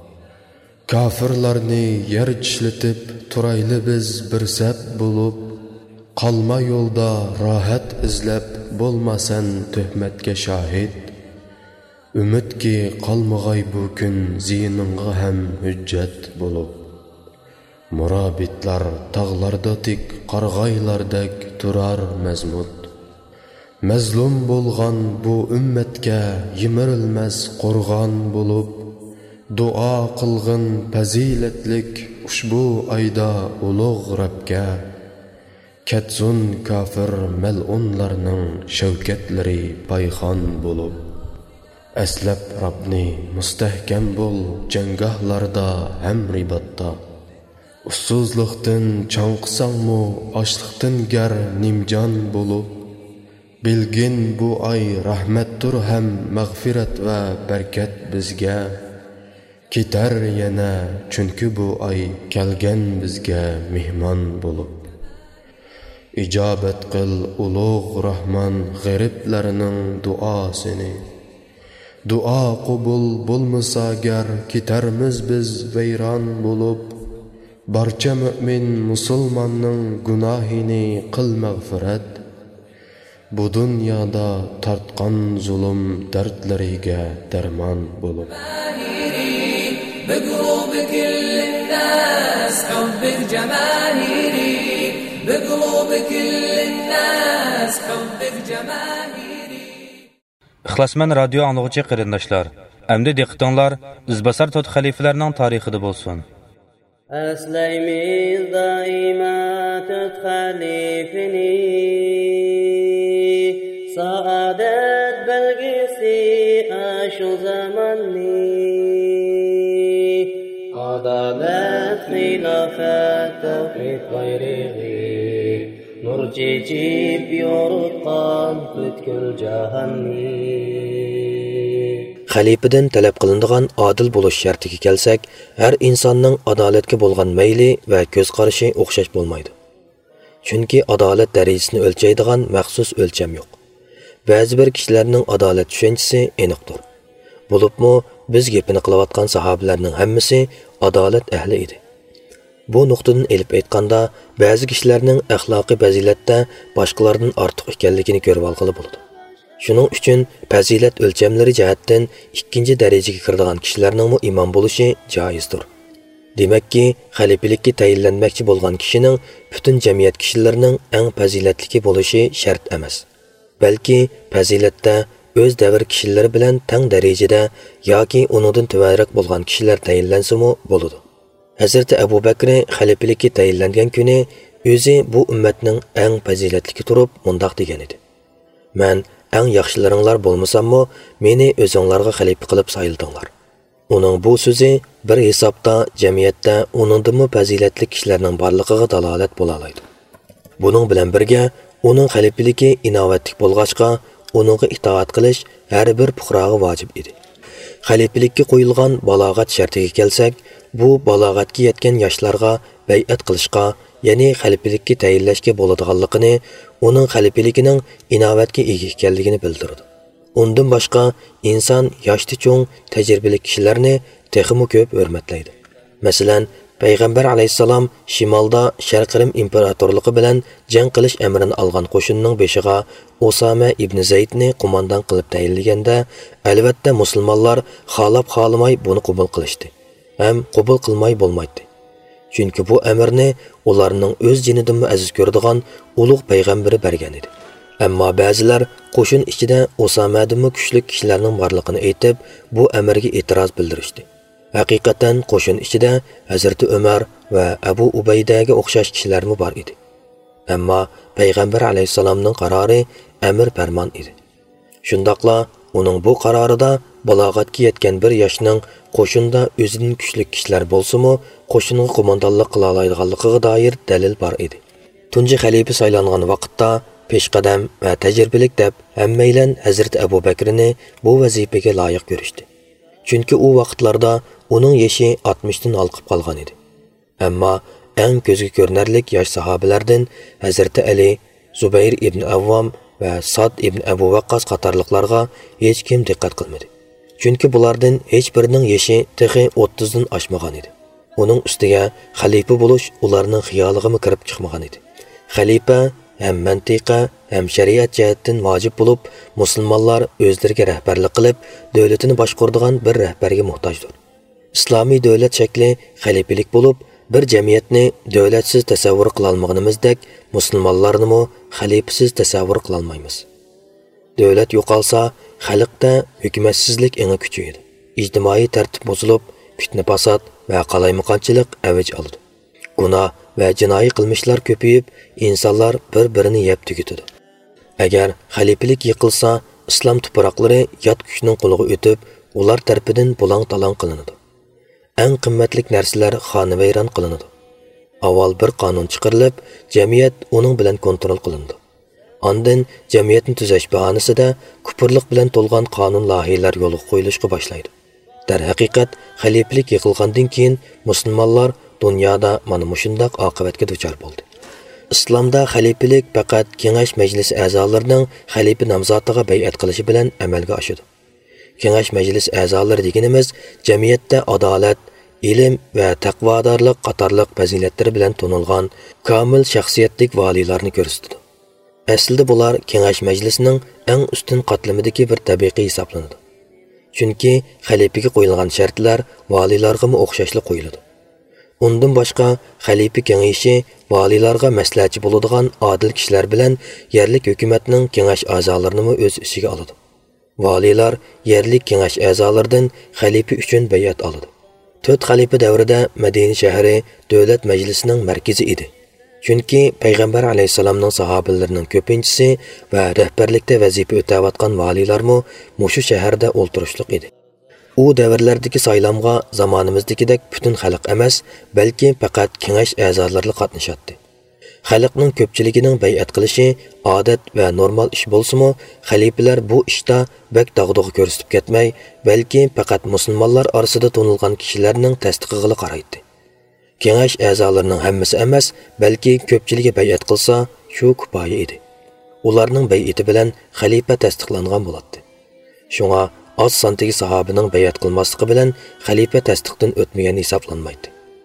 kofirlarni yer tishlatib turayli biz bir sab bo'lib qalma yo'lda rohat izlab bo'lmasan tuhmatga shohid umidki qalmag'ay bu kun ziyningga ham hujjat bo'lib murabitlar tog'larda tik qarg'aylardek turar mazmut mazlum bo'lgan bu ummatga yimirilmas qo'rg'on bo'lib duo qilg'in fazilatlik ushbu oyda ulug' Rabbga ketsun kofir mal'unlarning shavkatlari payxon bo'lib aslab Rabbni mustahkam bo'l janggohlarda ham ribatda ussuzlikdan chanqisangmu ochliqdan gar nimjon bo'lib bilgin bu oy rahmatdir ham mag'firat va barkat bizga ketar yana chunki bu oy kelgan bizga mehmon bo'lib ijobat qil ulug' Rahmon g'ariblarining duosini duo qabul bo'lmasa gar ketarmiz biz vayron bo'lib barcha mu'min musulmonning gunohini qil mag'firat bu dunyoda tortgan zulm dardlariga darmon bo'lib بقلوب كل الناس حب الجماهيري بقلوب كل الناس حبك جماهيري. İxlasman radio anlıqçı qarindaşlar, əmdi diqqətinizlər İzbasar tot xəlifələrinin tarixida bolsun. Əsləyimiz daima tot xəlifəni, saadet belgisi aşu zamanni, adalet xilafet tevhid bayrağı, nur çeçip yorutqan bütkül cahanni. Xalifadan talab qilinadigan adil bo'lish shartiga kelsak, har insonning adolatga bo'lgan mayli va ko'z qarashi o'xshash bo'lmaydi. Chunki adolat darajasini o'lchaydigan maxsus o'lcham yo'q. Ba'zi bir kishilarning adolat tushunchasi aniqdir. Bo'libmi, biz gapini qilayotgan sahobalarning hammasi adolat ahli edi. Bu nuqtadan elib aytganda, ba'zi kishilarning axloqiy fazilatda boshqalardan ortiq ekanligini ko'rib olg'ili bo'ladi. Shuning uchun fazilat o'lchamlari jihatdan ikkinchi darajaga kiradigan kishilarning imom bo'lishi joizdir. Demakki, xalifalikka tayinlanmoqchi bo'lgan kishining butun jamiyat kishilarining eng fazilatlisi bo'lishi shart emas. Balki fazilatda o'z davr kishilari bilan teng darajada yoki uningdan tuvanroq bo'lgan kishilar tayinlansa-mu bo'ladi. Hazrat Abu Bakr xalifalikka tayinlangan kuni o'zi bu ummatning eng fazilatlisi turib mundaq degan edi. Men eng yaxshilaringlar bo'lmasammi, meni o'zinglarga xalifa qilib sayildinglar. Uning bu so'zi bir hisobda jamiyatda uningdan fazilatli kishilarning borligiga dalolat bo'la oladi. Buning bilan birga uning xalifaligi inovatlik bo'lg'achqa, uningga itoat qilish har bir fuqaroga vojib edi. Xalifalikka qo'yilgan balog'at shartiga kelsak, bu balog'atga yetgan yoshlarga bay'at qilishga, ya'ni xalifalikka tayinlashga bo'ladiganligini, uning xalifaligining inovatga ega ekanligini bildiradi. Undan boshqa inson yoshli cho'ng tajribali kishilarni texmi ko'p hurmatlaydi. Masalan, Payg'ambar alayhisalom shimolda Sharq Rim imperatorligi bilan jang qilish amrini olgan qo'shinning beshiga Osama ibn Zaydni qo'mondon qilib tayinlaganda, albatta musulmonlar xohlab-xohlamay buni qabul qilishdi. Ham qabul qilmay bo'lmaydi. Chunki bu amirni ularning o'z jinidan aziz ko'radigan ulug' payg'ambari bergan edi. Ammo ba'zilar qo'shin ichida Osamadan kuchli kishilarning borligini aytib, bu amirga e'tiroz bildirishdi. Haqiqatan qo'shin ichida Hazrat Umar va Abu Ubaydaga o'xshash kishilarmi bor edi. Ammo payg'ambar alayhisalomning qarori amir farmon edi. Shundaqla uning bu qarorida balog'atga yetgan bir yoshning qo'shinda o'zining kuchli kishilar bo'lsa-mu, qo'shinga qo'mondonlik qila oladiganligiga doir dalil bor edi. Tunji xalifa saylangan vaqtda peshqadam va tajribalik deb hammaylan Hazrat Abu Bakrni bu vazifaga loyiq ko'rishdi. Chunki u vaqtlarda uning yoshi 60 dan olqib qolgan edi. Ammo eng ko'zga ko'rinarli yosh sahobalardan Hazrat Ali, Zubayr ibn Avvam va Sad ibn Abu Waqqas qatorliqlarga hech kim diqqat qilmadi. Chunki bulardan hech birining yoshi texi 30 dan oshmagan edi. Uning ustiga xalifa bo'lish ularning xiyoliga kirib chiqmagan edi. Xalifa ham mantiqa, ham shariat jihatdan vojib bo'lib, musulmonlar o'zlariga rahbarlik qilib, davlatini boshqaradigan bir rahbarga muhtojdir. Islomiy davlat shakli xalifalik bo'lib, bir jamiyatni davlatsiz tasavvur qila olmaganimizdek, musulmonlarni xalifasiz tasavvur qila olmaymiz. Davlat yo'qolsa, xalqda hukumatsizlik eng kuchayadi. Ijtimoiy tartib buzilib, fitna fasod va qalaymaqonchilik avj oladi. Gunoh va jinoiy qilmishlar ko'payib, insonlar bir-birini yeb tugitadi. Agar xalifalik yiqilsa, islom tuproqlari yot kuchning qo'liga o'tib, ular tarafidan bulang-talang qilinadi. Eng qimmatli narsalar xonavayron qilinadi. Avval bir qonun chiqarilib, jamiyat uning bilan kontrol qilindi. Ondan jamiyatni tuzash bahonasida kufrlik bilan to'lgan qonun loyihalar yo'lga qo'yilishga boshlaydi. Dar haqiqat, xalifalik yiqilgandan keyin musulmonlar dunyoda mana shunday oqibatga duchor bo'ldi. Islomda xalifalik faqat Kengash majlisi a'zolarining xalifa nomzodiga bay'at qilishi bilan amalga oshadi. Kengash majlis a'zolari deganimiz jamiyatda adolat, ilm va taqvodorlik qatorliq fazilatlari bilan tonilgan komil shaxsiyatlik valilarni ko'rsatadi. Aslida bular Kengash majlisining eng ustun qatlamidagi bir tabiqiy hisoblanadi. Chunki xalifaga qo'yilgan shartlar valilarga o'xshashli qo'yiladi. Undan boshqa xalifa kengashi valilarga maslahatchi bo'ladigan adil kishilar bilan yerlik hukumatning kengash a'zolarini o'z ichiga oladi. Valilar yerlik kengash a'zolaridan xalifa uchun bay'at oladi. 4 xalifa davrida Madina shahri davlat majlisining markazi edi. Chunki payg'ambar alayhisalomning sahobalarining ko'pinchisi va rahbarlikda vazifa o'tayotgan valilarmo mushu shaharda o'ltirishliq edi. U davrlardagi saylamga zamonimizdagidek butun xalq emas, balki faqat kengash a'zolari qatnashatdi. Xalqning ko'pchiligining bay'at qilishi odat va normal ish bo'lsa-mu, xalifalar bu ishda bak dag'dug'i ko'rsatib ketmay, balki faqat musulmonlar orasida to'nilgan kishilarning tasdiqiga qaraydi. Kengash a'zolarining hammasi emas, balki ko'pchiligi bay'at qilsa, shu kifoya edi. Ularning bay'ati bilan xalifa tasdiqlangan bo'ladi. Shunga oz sondagi sahobaning bay'at qilmasligi bilan xalifa tasdiqdan o'tmagan hisoblanmaydi.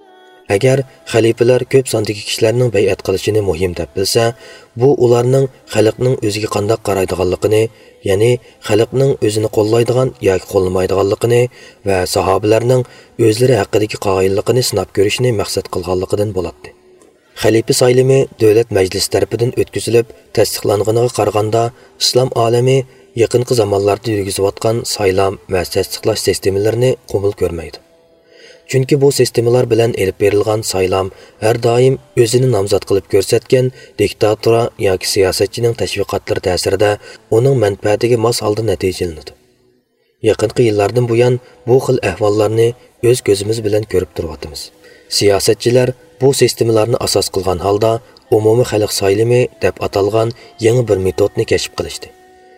Agar xalifalar ko'p sondagi kishilarning bay'at qilishini muhim deb bilsa, bu ularning xalqning o'ziga qanday qaraydiganligini, ya'ni xalqning o'zini qo'llaydigan yoki qo'llamaydiganligini va sahobalarning o'zlari haqidagi qoyilligini sinab ko'rishni maqsad qilganligidan bo'ladi. Xalifa saylimi davlat majlisi tarafidan o'tkazilib, tasdiqlanganiga qaraganda islom olami yaqinqi zamonlarda yurgizayotgan saylam va tasdiqlash sistemalarini qo'mil ko'rmaydi. Chunki bu sistemalar bilan elib berilgan saylam har doim o'zini nomzod qilib ko'rsatgan diktatura yoki siyosatchining tashviqotlari ta'sirida uning manfaatiga mos holda natijalanadi. Yaqinqi yillardan buyon bu xil ahvollarni o'z ko'zimiz bilan ko'rib turibmiz. Siyosatchilar bu sistemalarni asos qilgan holda umumiy xalq saylimi deb atalgan yangi bir metodni kashf qilishdi.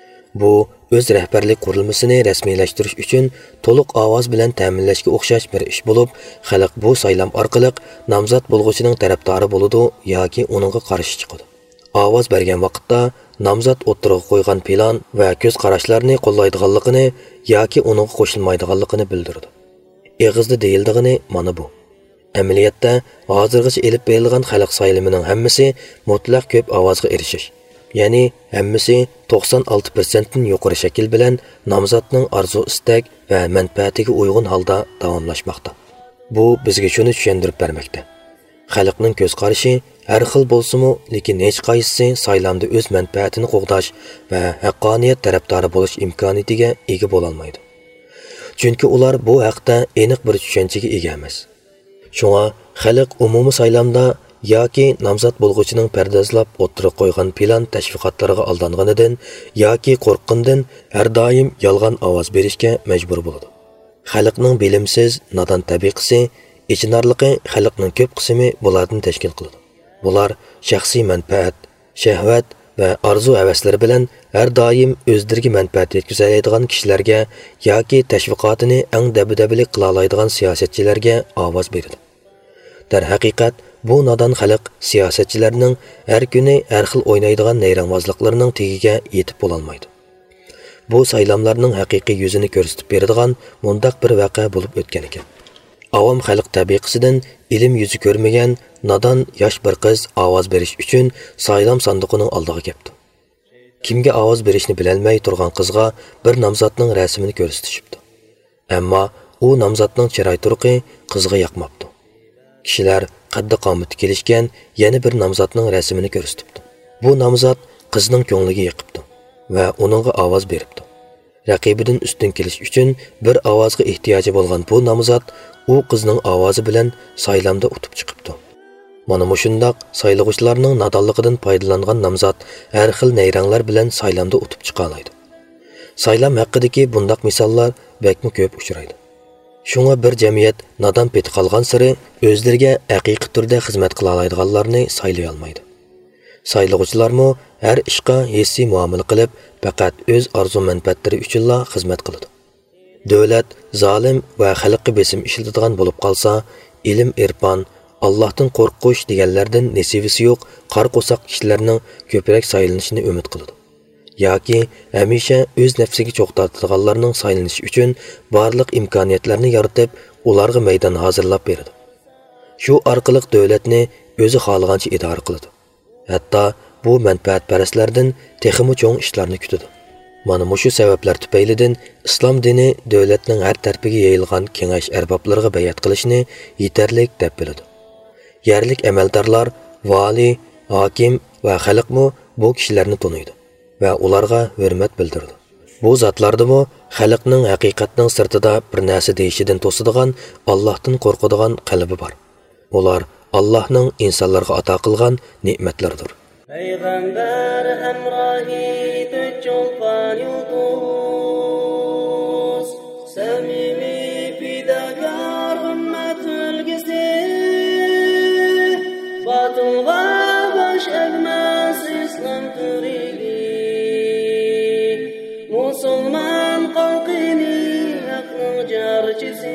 Bu o'z rahbarlik qurilmasini rasmiylashtirish uchun to'liq ovoz bilan ta'minlashga o'xshash bir ish bo'lib, xalq bu saylam orqali nomzod bo'lg'uchining tarafdori bo'ladi yoki uningga qarshi chiqadi. Ovoz bergan vaqtda nomzod o'ttirib qo'ygan plan va ko'z qarashlarni qo'llaydiganligini yoki uningga qo'shilmaydiganligini bildiradi. Eg'izda deyildigini mana bu. Amaliyotda hozirgacha elib berilgan xalq saylimining hammasi mutlaq ko'p ovozga erishish. Ya'ni hammasi 96% dan yuqori shakl bilan nomzodning arzu istak va manfaatiga uyg'un holda davomlashmoqda. Bu bizga shuni tushuntirib bermoqda. Xalqning ko'z qarashi har xil bo'lsa-mu, lekin hech qaysisi saylamda o'z manfaatini qo'g'dash va haqqoniyat tarafdori bo'lish imkoniyatiga ega bo'la olmaydi. Chunki ular bu haqda aniq bir tushunchaga ega emas. Shunga xalq umumiy saylamda yoki nomzod bo'lg'uchining pardozlab o'tirib qo'ygan plan tashviqotlariga aldanganidan yoki qo'rqqandan har doim yolg'on ovoz berishga majbur bo'ladi. Xalqning bilimsiz, nodon tabiqasi, ichinarligi xalqning ko'p qismi bulardan tashkil qiladi. Bular shaxsiy manfaat, shahvat va arzu-havaslari bilan har doim o'zlariga manfaat yetkazadigan kishilarga yoki tashviqotini eng dabdabali qila oladigan siyosatchilarga ovoz beradi. Dar haqiqat bu nodon xalq siyosatchilarning har kuni har xil o'ynaydigan nayranvozliklarining tegiga yetib bo'la olmaydi. Bu saylamlarning haqiqiy yuzini ko'rsatib beradigan mundaq bir voqea bo'lib o'tgan ekan. Avom xalq tabiqasidan ilm yuzi ko'rmagan nodon yosh bir qiz ovoz berish uchun saylam sandiqining oldiga keldi. Kimga ovoz berishni bilolmay turgan qizga bir nomzodning rasmini ko'rsatishibdi. Ammo u nomzodning chiroy turqi qizga yoqmabdi. Kishilar qaddi qomati kelishgan yana bir nomzodning rasmini ko'rsatibdi. Bu nomzod qizning ko'ngliga yiqibdi va uningga ovoz beribdi. Raqibidan ustun kelish uchun bir ovozga ehtiyoji bo'lgan bu nomzod u qizning ovozi bilan saylamda o'tib chiqibdi. Mana mushundoq saylovchilarning nodonligidan foydalangan nomzod har xil nayranglar bilan saylamda o'tib chiqa oladi. Saylam haqidagi bundoq misollar bakmi ko'p uchraydi. Shunga bir jamiyat nodon peti qolgan siri o'zlariga haqiqiy turda xizmat qila oladiganlarni saylay olmaydi. Saylovchilarmo har ishqa hissiy muomala qilib, faqat o'z arzu manfaatlari uchunla xizmat qiladi. Davlat zolim va xalqqa besim ishlatadigan bo'lib qolsa, ilm, irfon, Allohdan qo'rqish deganlardan nasibisi yo'q qarqo'saq kishilarning ko'proq saylanishini umid qiladi. Yoki hamisha o'z nafsiga cho'qtaradiganlarning saylanishi uchun barliq imkoniyatlarni yaratib, ularga maydon hozirlab beradi. Shu orqali davlatni o'zi xohlagancha idora qiladi. Hatto bu manfaatparastlardan texmi cho'ng ishlarni kutadi. Mana mushu sabablar tufaylidan islom dini davlatning har tarafiga yayilgan kengash arboblariga bayat qilishni yetarli deb biladi. Yerlik amaldorlar vali, hokim va xalqmi bu kishilarni tanıydı va ularga hurmat bildirdi. Bu zatlardimi xalqning haqiqatning sirtida bir narsa deyishidan to'sadigan, Allohdan qo'rqadigan qalbi bor. Ular Allohning insonlarga ato qilgan ne'matlardir. Payg'ambar hamrohi to'cholpan yulduz, samimiy fidakor ummat ulgisi, batulga bosh egmas islom turigi, musulmon qalqini haqning jarchisi.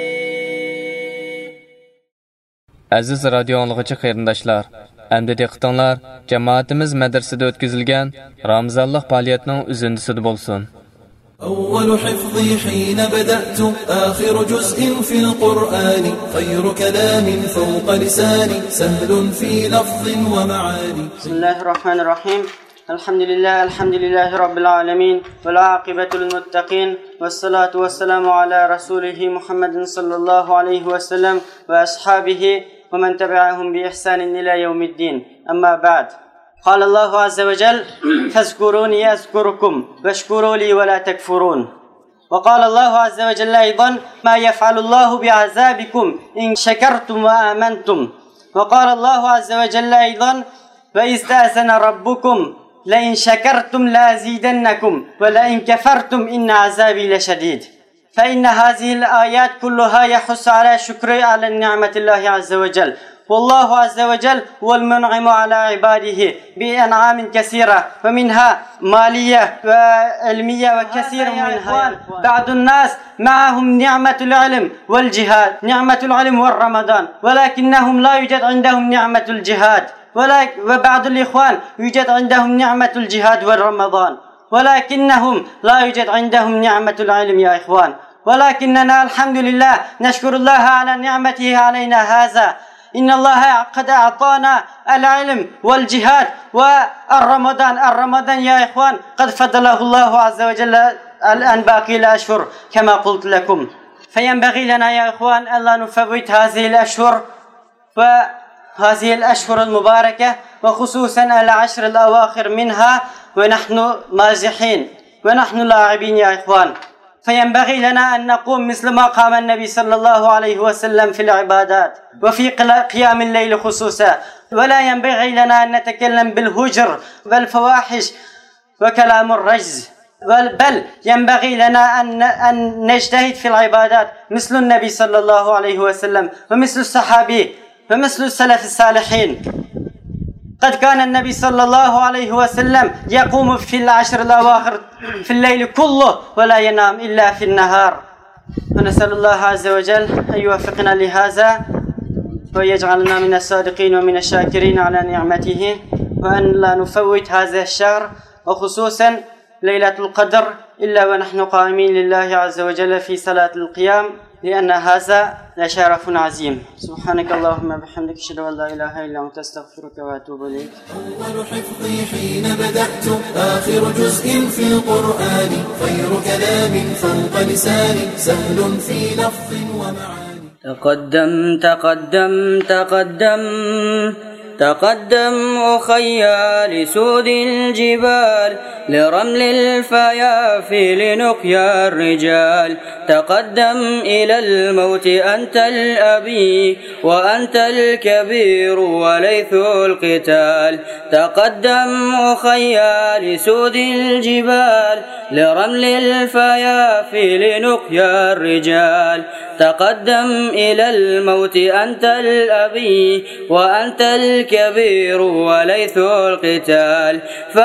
Aziz radio anglagıcı qarindoshlar, endi diqqatinglar jamoatimiz madrasada o'tkazilgan Ramazonlik faoliyatning uzundisida bo'lsin. أول حفظي حين بدأت آخر جزء في القرآن خير كلام فوق لساني سهل في لفظ ومعاني. بسم الله الرحمن الرحيم. الحمد لله رب العالمين والعاقبة للمتقين والصلاة والسلام على رسوله محمد صلى الله عليه وسلم وأصحابه ومن تبعهم بإحسان إلى يوم الدين. أما بعد، قال الله عز وجل: فاذكروني أذكركم واشكروا لي ولا تكفرون. وقال الله عز وجل أيضا: ما يفعل الله بعذابكم إن شكرتم وآمنتم. وقال الله عز وجل أيضا: وإذ تأذن ربكم لئن شكرتم لأزيدنكم ولئن كفرتم إن عذابي لشديد. فإن هذه الآيات كلها يحث على شكر على نعمة الله عز وجل. والله عز وجل هو المنعم على عباده بأنعام كثيرة، ومنها مالية وعلمية وكثير منها. بعض الناس معهم نعمة العلم والجهاد، نعمة العلم والرمضان، ولكنهم لا يوجد عندهم نعمة الجهاد. وبعض الإخوان يوجد عندهم نعمة الجهاد والرمضان، ولكنهم لا يوجد عندهم نعمة العلم يا إخوان. ولكننا الحمد لله نشكر الله على نعمته علينا هذا. إن الله قد أعطانا العلم والجهاد والرمضان. الرمضان يا إخوان قد فضله الله عز وجل عن باقي الأشهر كما قلت لكم. فينبغي لنا يا إخوان ألا نفوت هذه الأشهر وهذه الأشهر المباركة، وخصوصا العشر الأواخر منها ونحن مازحين ونحن لاعبين يا إخوان. فينبغي لنا أن نقوم مثل ما قام النبي صلى الله عليه وسلم في العبادات وفي قيام الليل خصوصا. ولا ينبغي لنا أن نتكلم بالهجر والفواحش وكلام الرجز، بل ينبغي لنا أن نجتهد في العبادات مثل النبي صلى الله عليه وسلم ومثل الصحابي ومثل السلف الصالحين. قد كان النبي صلى الله عليه وسلم يقوم في العشر الأواخر في الليل كله ولا ينام إلا في النهار. ونسأل الله عز وجل أن يوفقنا لهذا ويجعلنا من الصادقين ومن الشاكرين على نعمته، وأن لا نفوت هذا الشهر وخصوصا ليلة القدر إلا ونحن قائمين لله عز وجل في صلاة القيام، لأن هذا لشرف عظيم. سبحانك اللهم وبحمدك أشهد أن لا إله إلا أنت أستغفرك وأتوب إليك. أول حفظي حين بدأت آخر جزء في القرآن خير كلام فوق لساني سهل في لفظ ومعاني. تقدم تقدم تقدم تقدم أخيا لسود الجبال لرمل الفيافي لنقيا الرجال. تقدم إلى الموت أنت الأبي وأنت الكبير وليث القتال. تقدم أخيا لسود الجبال لرمل الفيافي لنقيا الرجال. تقدم إلى الموت أنت الأبي وأنت الكبير وليث القتال.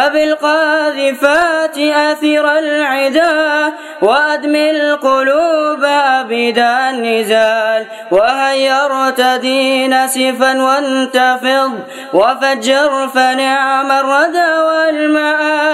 فبالقاذفات أثر العدا وأدمي القلوب أبدا النزال. وهيا ارتدي نسفا وانتفض وفجر فنعم الردى والمآل.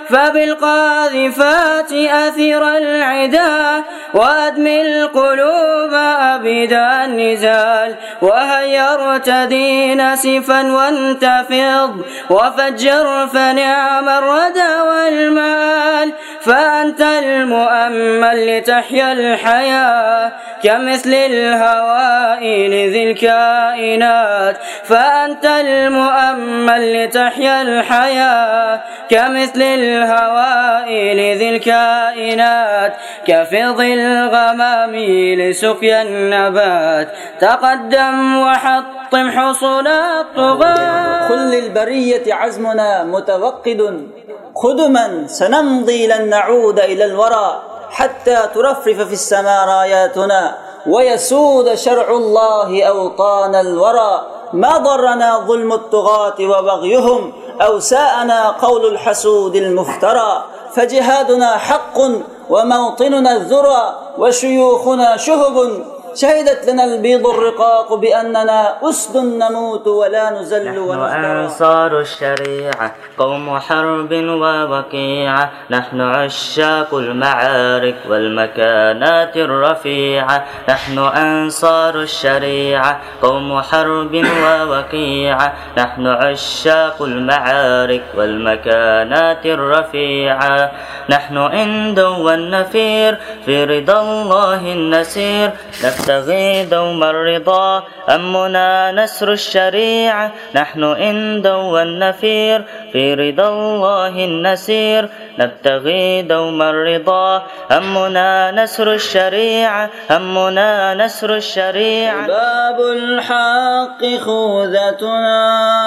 فبالقاذفات أثر العدا وأدمي القلوب أبدا النزال وهيا ارتدي نسفا وانتفض وفجر فنعم الردى والمآل فأنت المؤمل لتحيا الحياة كمثل الهواء لذي الكائنات فأنت المؤمل لتحيا الحياة كمثل الهواء لذي الكائنات كفض الغمام لسقيا النبات تقدم وحطم حصول الطغاة كل البرية عزمنا متوقد قدما سنمضي لن نعود إلى الورى حتى ترفرف في السماء راياتنا ويسود شرع الله أوطان الورى ما ضرنا ظلم الطغاة وبغيهم أو ساءنا قول الحسود المفترى فجهادنا حق وموطننا الذرى وشيوخنا شهب شهدت لنا البيض الرقاق بأننا أسد نموت ولا نزل ونحن أنصار الشريعة قوم حرب ووقيعة نحن عشاق المعارك والمكانات الرفيعة نحن أنصار الشريعة قوم حرب ووقيعة نحن عشاق المعارك والمكانات الرفيعة نحن عند والنفير في رضا الله النسير نبتغي دوم الرضا أمنا نسر الشريعة نحن عند والنفير في رضا الله النسير نبتغي دوم الرضا همنا نسر الشريعة همنا نسر الشريعة باب الحق خوذتنا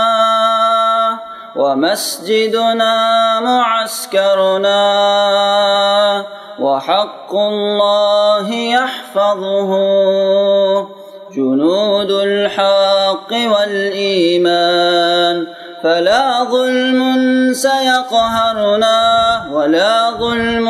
ومسجدنا معسكرنا وحق الله يحفظه جنود الحق والإيمان فلا ظلم سيقهرنا ولا ظلم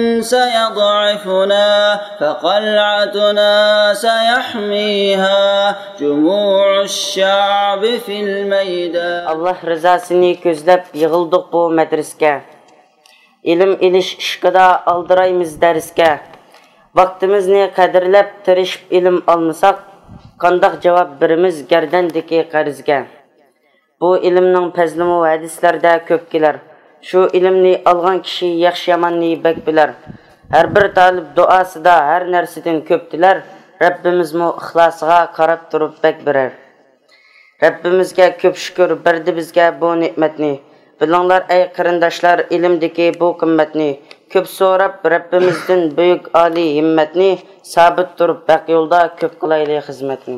سيضعفنا فقلعتنا سيحميها جموع الشعب في الميدان الله rızasını közlep yığıldık bu medreske. İlim iliş işkida aldırayımız derske. Vaktimizni kadirlep tirişip ilim almasak, kandak cevap birimiz gerdendeki qarizga. Bu ilimning pezlimi hadislarda köp kelar. Şu ilimni algan kishi yaxshi yomonni bek bilar. Har bir talib duosida har narsadan köp dilar. Rabbimizmi ixlosiga qarab turib bek birar. Rabbimizga köp shukr berdi bizga bu ne'matni. Bilinglar ey qarindoshlar ilmdagi bu qimmatni. Köp so'rab Rabbimizdan buyuk ali himmatni sabit turib bak yo'lda köp qilayli xizmatni.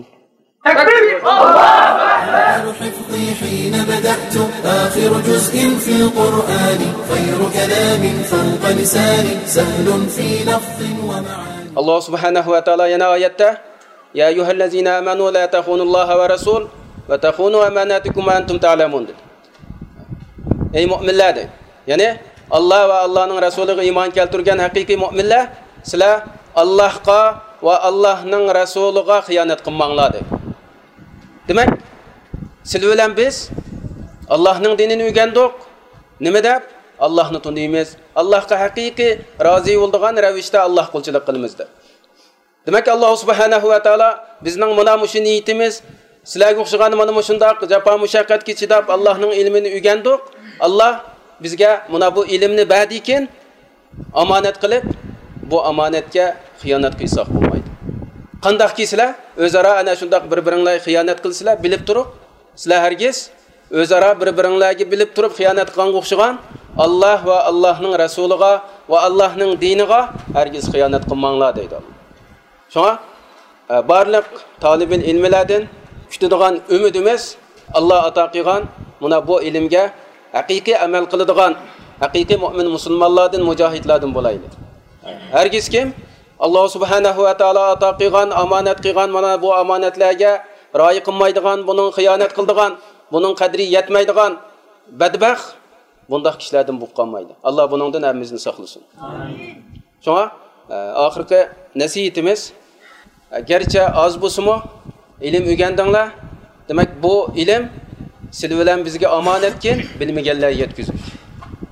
حفظي حين بدأت آخر جزء في القرآن خير كلام فوق لساني سهل في لفظ ومعاني الله سبحانه وتعالى ينا آياته يا أيها الذين آمنوا لا تخونوا الله ورسول وتخونوا أماناتكم وأنتم تعلمون. Ey müminler de. Yani Allah ve Allah'ın Resulü'ne iman keltirgen hakiki müminler sizler Allah'a ve Allah'ın Resulü'ne hıyanet qılmanglar. Demek sizler bilen biz Allah'ın dinini öğrendik. Nima deb? Allah'ni tanıymiz. Allah'a hakiki razı olduğan ravishda Allah qulchilik qilamiz. Demek Allah subhanahu ve taala bizning mana mushu niyatimiz sizlarga o'xshagan mana mushundaq jafo mushaqqatga chidab Allah'ning ilmini öğrendik. Allah bizga mana bu ilmni berdikin omonat qilib bu omonatga xiyonat qilsak bo'lmaydi. Qandaqki sizlar o'zaro ana shundaq bir-biringlarga xiyonat qilsizlar, bilib turib, sizlar hargiz o'zaro bir-biringlarga bilib turib xiyonat qilganga o'xshagan Allah va Allohning rasuliga va Allohning diniga hargiz xiyonat qilmanglar deydi Allah. Shunga barliq talibin ilmlardan kutadigan umidimiz Allah ato qilgan mana bu ilmga haqiqiy amal qiladigan haqiqiy mu'min musulmonlardan mujohidlardan bo'laydi. Hargiz kim Allah subhanahu wa taala ato qilgan omonat qilgan mana bu omonatlarga rioya qilmaydigan, buning xiyonat qildigan, buning qadri yetmaydigan badbaxt bunday kishilardan bo'lib qolmaydi. Allah buningdan hammamizni saqlasin. Amin. Shunga oxirgi nasihatimiz garchi oz bo'lsa-mu ilm o'rgandinglar, demak bu ilm sizlar bilan bizga omonatkin bilmaganlar yetkazish.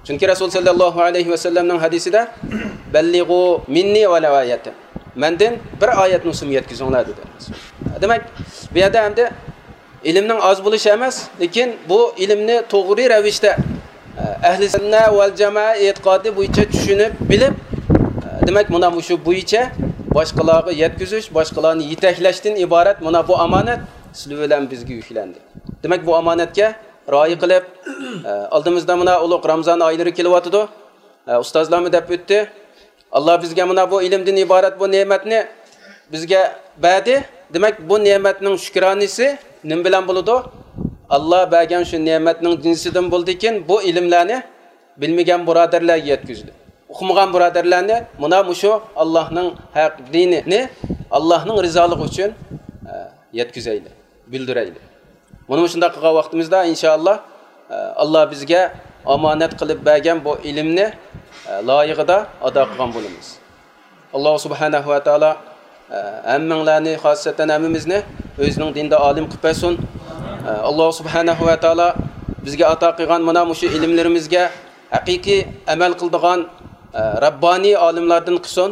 Chunki Rasul sallallohu alayhi va sallamning hadisida ballighu minni va la ayat. Mendan bir oyat nusim yetkizinglar dedi. Demak, bu yerda hamda ilmning oz bo'lishi emas, lekin bu ilmni to'g'ri ravishda ahli sunnat val jamoa e'tiqodi bo'yicha tushunib, bilib, demak, mana shu bo'yicha boshqalarga yetkazish, boshqalarni yetaklashdan iborat mana bu omonat sizlar bilan bizga yuklandi. Demak, bu omonatga rioya qilib, oldimizda mana ulug' Ramazon oylari kelyapti. Ustozlarimiz deb o'tdi. Alloh bizga mana bu ilmdan iborat bu ne'matni bizga berdi. Demak, bu ne'matning shukronasi nim bilan bo'ladi? Alloh bergan shu ne'matning jinsidan bo'ldi ekan, bu ilmlarni bilmagan birodarlarga yetkazdi. O'qimagan birodarlarni mana shu Allohning haq dinini, Allohning rizoligi uchun yetkazaydi, bildiraydi. Mana shunday qilgan vaqtimizda inshaalloh Alloh bizga omonat qilib bergan bu ilmni loyiqida ado qilgan bo'lamiz. Alloh subhanahu va taolo hammanglarni, xosatan hammamizni o'zining dinda olim qilib bersin. Alloh subhanahu va taolo bizga ato qilgan mana shu ilmlarimizga haqiqiy amal qiladigan Rabbani olimlardan qilsin.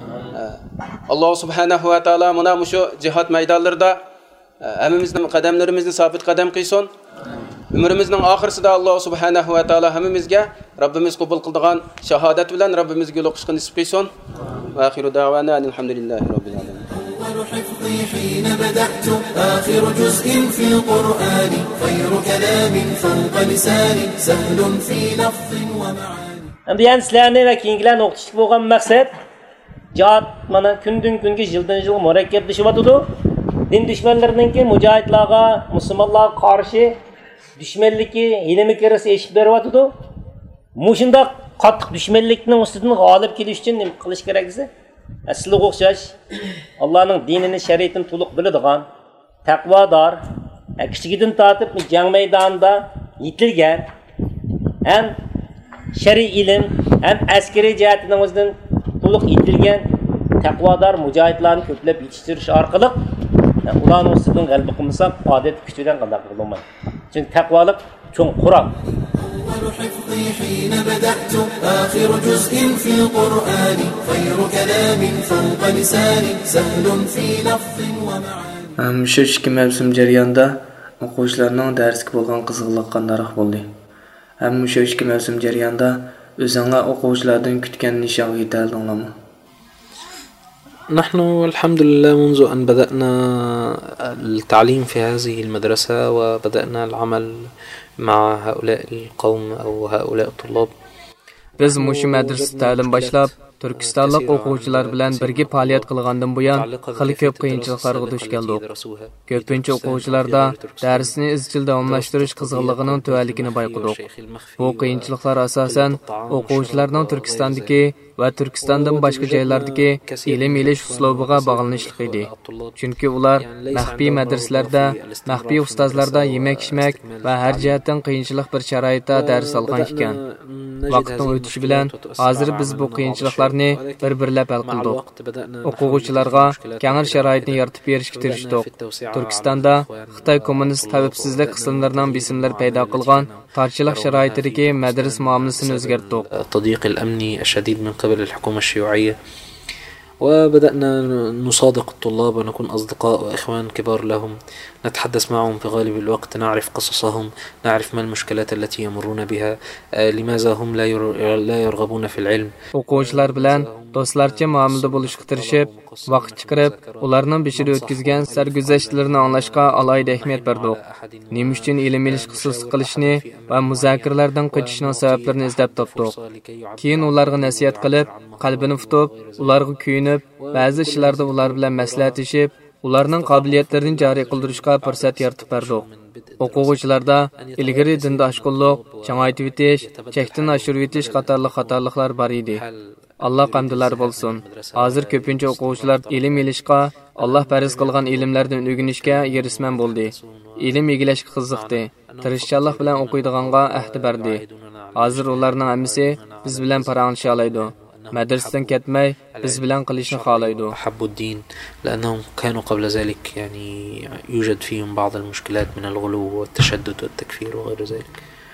Alloh subhanahu va taolo mana shu jihad maydonlarida hammamizning qadamlarimizni sabit qadam qilsin. Umrimizning oxirisida Alloh subhanahu va taolo hammamizga Rabbimiz qabul qildigan shahodat bilan Rabbimizga yo'liqishni nasib qilsin. Va axiru da'wana alhamdulillahi robbil alamin. حفظي حين بدأت آخر جزء في القرآن خير كلام فوق لساني سهل في لفظ ومعاني. Endi yani sizlarni va keyingilarni o'qitishlik bo'lgan maqsad jihad mana kundan kunga yildan yilga murakkablashayotdi. Din dushmanlarininki mujohidlarga, musulmonlarga qarshi dushmanligi, ilmi kirasi eshib beryapti. Mushunda qattiq dushmanlikning ustidan g'olib kelish uchun nima qilish kerak desa? Sizlarga o'xshash Allohning dinini, shariatini to'liq biladigan, taqvodor, kichkigidan tortib jang maydonida yetilgan, ham shariy ilm, ham askariy jihatdan o'zidan to'liq yetilgan taqvodor mujohidlarni ko'plab yetishtirish orqali ularning ustidan g'alaba qilmasak, odat kuch bilan qanday qilolmaydi. Chunki taqvolik cho'ng qurol. حفظي حين بدأت آخر جزء في القرآن خير كلام فوق لساني سهل في لفظ ومعاني. Shu ikki mavsum jarayonida o'quvchilarning darsga bo'lgan qiziqligi qanday bo'ldi? Ham shu ikki mavsum jarayonida o'zinglar o'quvchilardan kutgan nishonga yetaldinglarmi? نحن الحمد لله منذ أن بدأنا التعليم في هذه المدرسة وبدأنا العمل مع هؤلاء القوم أو هؤلاء الطلاب. Biz mushu madrasa ta'lim boshlab, Turkistonlik o'quvchilar bilan birga faoliyat qilgandan buyon xili ko'p qiyinchiliklarga duch keldik. Ko'pincha o'quvchilarda darsni izchil davomlashtirish qiziqligining tuvanligini bayqadik. Bu qiyinchiliklar asosan o'quvchilarning Turkistondagi va Turkistondan boshqa joylardagi ilm olish uslubiga bog'lanishlik edi. Chunki ular maxfiy madrasalarda, maxfiy ustozlarda yemak-ichmak va har jihatdan qiyinchilik bir sharoitda dars olgan ekan. Vaqtning o'tishi bilan hozir biz bu qiyinchiliklarni bir-birlab hal qildik. O'quvchilarga kengir sharoitni yaratib berishga tirishdik. Turkistonda Xitoy kommunist tabibsizlik qismlarining besimlari paydo qilgan tarchilik sharoitidagi madras muomalasini o'zgartirdik. التضييق الأمني الشديد من قبل الحكومة الشيوعية وبدأنا نصادق الطلاب ونكون أصدقاء وإخوان كبار لهم نتحدث معهم في غالب الوقت نعرف قصصهم نعرف ما المشكلات التي يمرون بها لماذا هم لا يرغبون في العلم o'quvchilar bilan do'stlarcha muomalada bo'lishga tirishib vaqt chiqarib ularning beshida o'tkazgan sarguzashtlarini anglashga alohida ahamiyat berdik. Nima uchun ilm olish xususiy qilishni va muzokaralardan qochishning sabablarini izlab topdik. Keyin ularga nasihat qilib, qalbini futib, ularga kuyinib, ba'zi ishlarda ular bilan maslahatlashib, ularning qobiliyatlarini joriy qildirishga fursat yaratib berdik. O'quvchilarda ilgari dinda oshqulliq, changaytib etish, chekdan oshirib etish qatorliqlar bor edi. Allah qamdilar bo'lsin. Hozir ko'pincha o'quvchilar ilm olishga, Alloh farz qilgan ilmlardan o'rganishga yerisman bo'ldi. Ilm egilashga qiziqdi. Tirishchanlik bilan o'qiydiganga ahd berdi. Hozir ularning hammasi biz bilan parangisha oladi. madrasadan ketmay biz bilan qilishni xohlaydi. حبوا الدين لأنهم كانوا قبل ذلك يعني يوجد فيهم بعض المشكلات من الغلو والتشدد والتكفير وغير ذلك.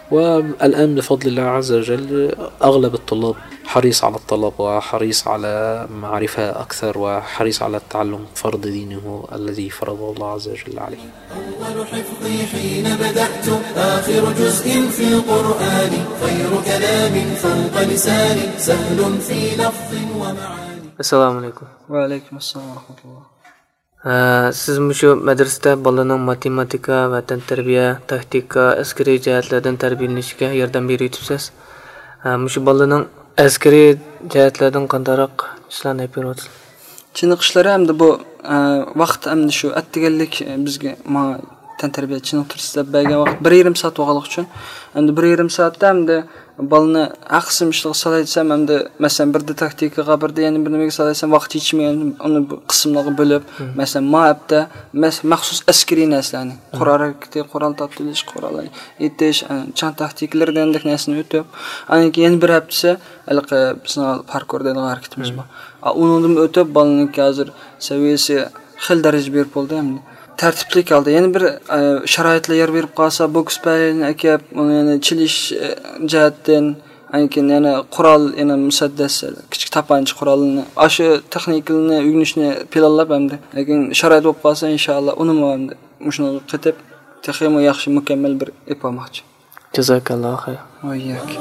والآن بفضل الله عز وجل أغلب الطلاب حريص على الطلب وحريص على معرفة أكثر وحريص على التعلم فرض دينه الذي فرضه الله عز وجل عليه. أول حفظي حين بدأت آخر جزء في القرآن خير كلام فوق لساني سهل في لفظ ومعاني. السلام عليكم. وعليكم السلام ورحمة الله. Siz mushu madrasada bolalarning matematika, vatan tarbiya, taktika, askariy jihatlardan tarbiyalanishiga yordam beryapsiz. Mushu bolalarning askariy jihatlardan qandaroq ishlarni yapyapsiz? Chiniqishlari hamda bu vaqt hamda shu attiganlik bizga tan tarbiya chiniqtirishda bergan vaqt 1,5 soat vaqtlik uchun hamda 1,5 soatda hamda balını aqsimishliq salaysam hamda masalan birda taktikaga birda yana bir nimaga salaysam vaqt yetishmagan uni qismlarga bo'lib masalan ma'abda maxsus askariy narsalarni qurol harakati, qurol toptirish, qurol etish, chan taktikalar degandek narsani o'tib, ana keyin bir haftasi alqa bizning parkour degan harakatimiz bor. Undan o'tib balaning hozir saviyasi xil daraja berib bo'ldi hamda tartibli kaldı. Yani bir şarayetli yer verip kalsa boks payını akab, yani çiliş cihetten, yani kural, yani müsaddes, küçük tapanç kuralını, aşı tekniklerini, ügünüşünü planlap hem de. Lakin şarayet olup kalsa inşallah onu mu hem de, muşunu kıtıp, tekhimu yakşı mükemmel bir ipamakçı. Cezakallahu hayır. Ve iyyâk.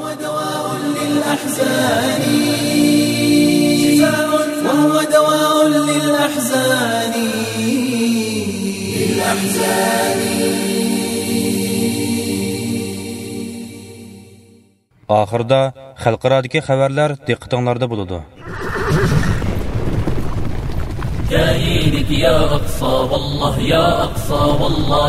وهو دواء للأحزان Ahırda xalqaradagi xabarlar diqqatinglarda bo'ladi. جايينك يا أقصى والله يا أقصى والله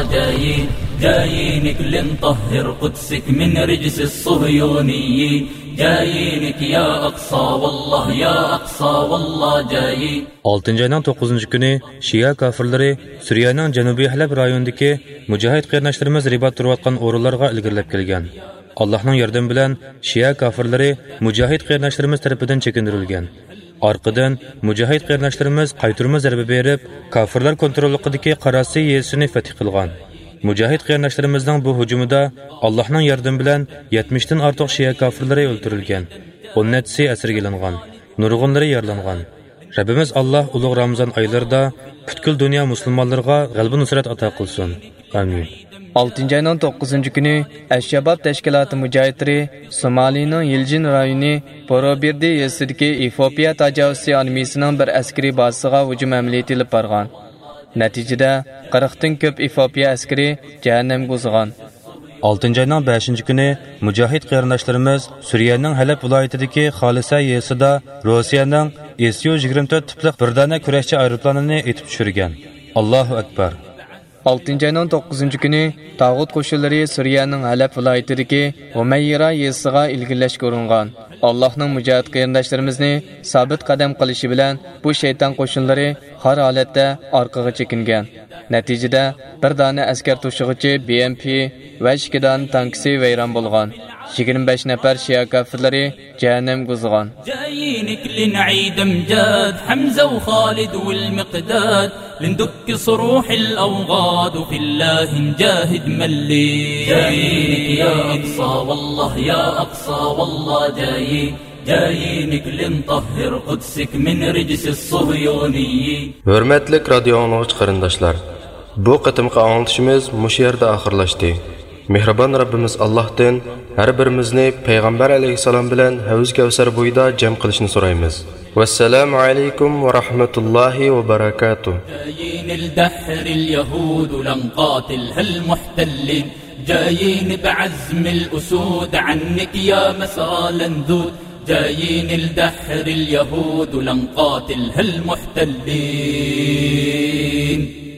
جايينك لنطهر قدسك من رجس الصهيونيين جايينك يا أقصى والله يا أقصى والله جايين 6 ayning 9 kuni Shia kafirlari Suriyaning janubiy Halab rayonidagi mujohid qarindoshlarimiz ribat turayotgan o'rinlarga ilgirlab kelgan. Allohning yordami bilan Shia kafirlari mujohid qarindoshlarimiz tomonidan chekindirilgan. Arqadan mujohid qarindoshlarimiz qaytirma zarba berib, kafirlar kontrolligidagi Qarasi yesini fath qilgan. Mujohid qarindoshlarimizning bu hujumida Allohning yordami bilan 70 dan ortiq Shia kafirlari o'ldirilgan. 17si asirga olingan, nurg'unlari yaralangan. Rabbimiz Alloh ulug' Ramazon oylarida butkul dunyo musulmonlarga g'alaba nusrat ato qilsin. Amin. 6 ayning 9 kuni Ash-Shabab tashkiloti mujohidlari Somalining Yiljin rayoni Borobirdi yesidagi Efiopiya tajovuzchi armiyasining bir askariy bazasiga hujum amaliyoti olib borgan. Natijada 40 dan ko'p Efiopiya askari jahannamga uzgan. 6 ayning 5 kuni mujohid qarindoshlarimiz Suriyaning Halab viloyatidagi Xolisa yesida Rossiyaning Su-24 tipli bir dona kurashchi aeroplanini etib tushirgan. Allohu akbar. 6 ayning 9 kuni Tağut qo'shinlari Suriyaning Halab viloyatidagi Umayra yesiga ilgirlashga uringan. Allohning mujohid qarindoshlarimizni sabit qadam qilishi bilan bu shayton qo'shinlari har holatda orqaga chekingan. Natijada bir dona askar to'shig'ichi BMP va 2 dona tankisi vayron bo'lgan. 25 nafar Shia kafirlari jahannamga uzgan. جايينك لنعيد امجاد حمزة وخالد والمقداد لندك صروح الأوغاد وفي الله نجاهد ملي جايينك يا أقصى والله يا أقصى والله جايينك لنطهر قدسك من رجس الصهيونيين. Hürmetlik radyo anlıqçı qarindoshlar, bu qitimqi anlatışımız mush yerda oxirlashdi. Mehribon Rabbimiz Allohdan har birimizni payg'ambar alayhisalom bilan Havuz Kavsar bo'yida jam qilishni so'raymiz. Vassalamu alaykum va rahmatullohi va barakatuh. جايين الدحر اليهود لن قاتلها المحتلين جايين بعزم الأسود عنك يا مسرى لنذود جايين الدحر اليهود لن قاتلها المحتلين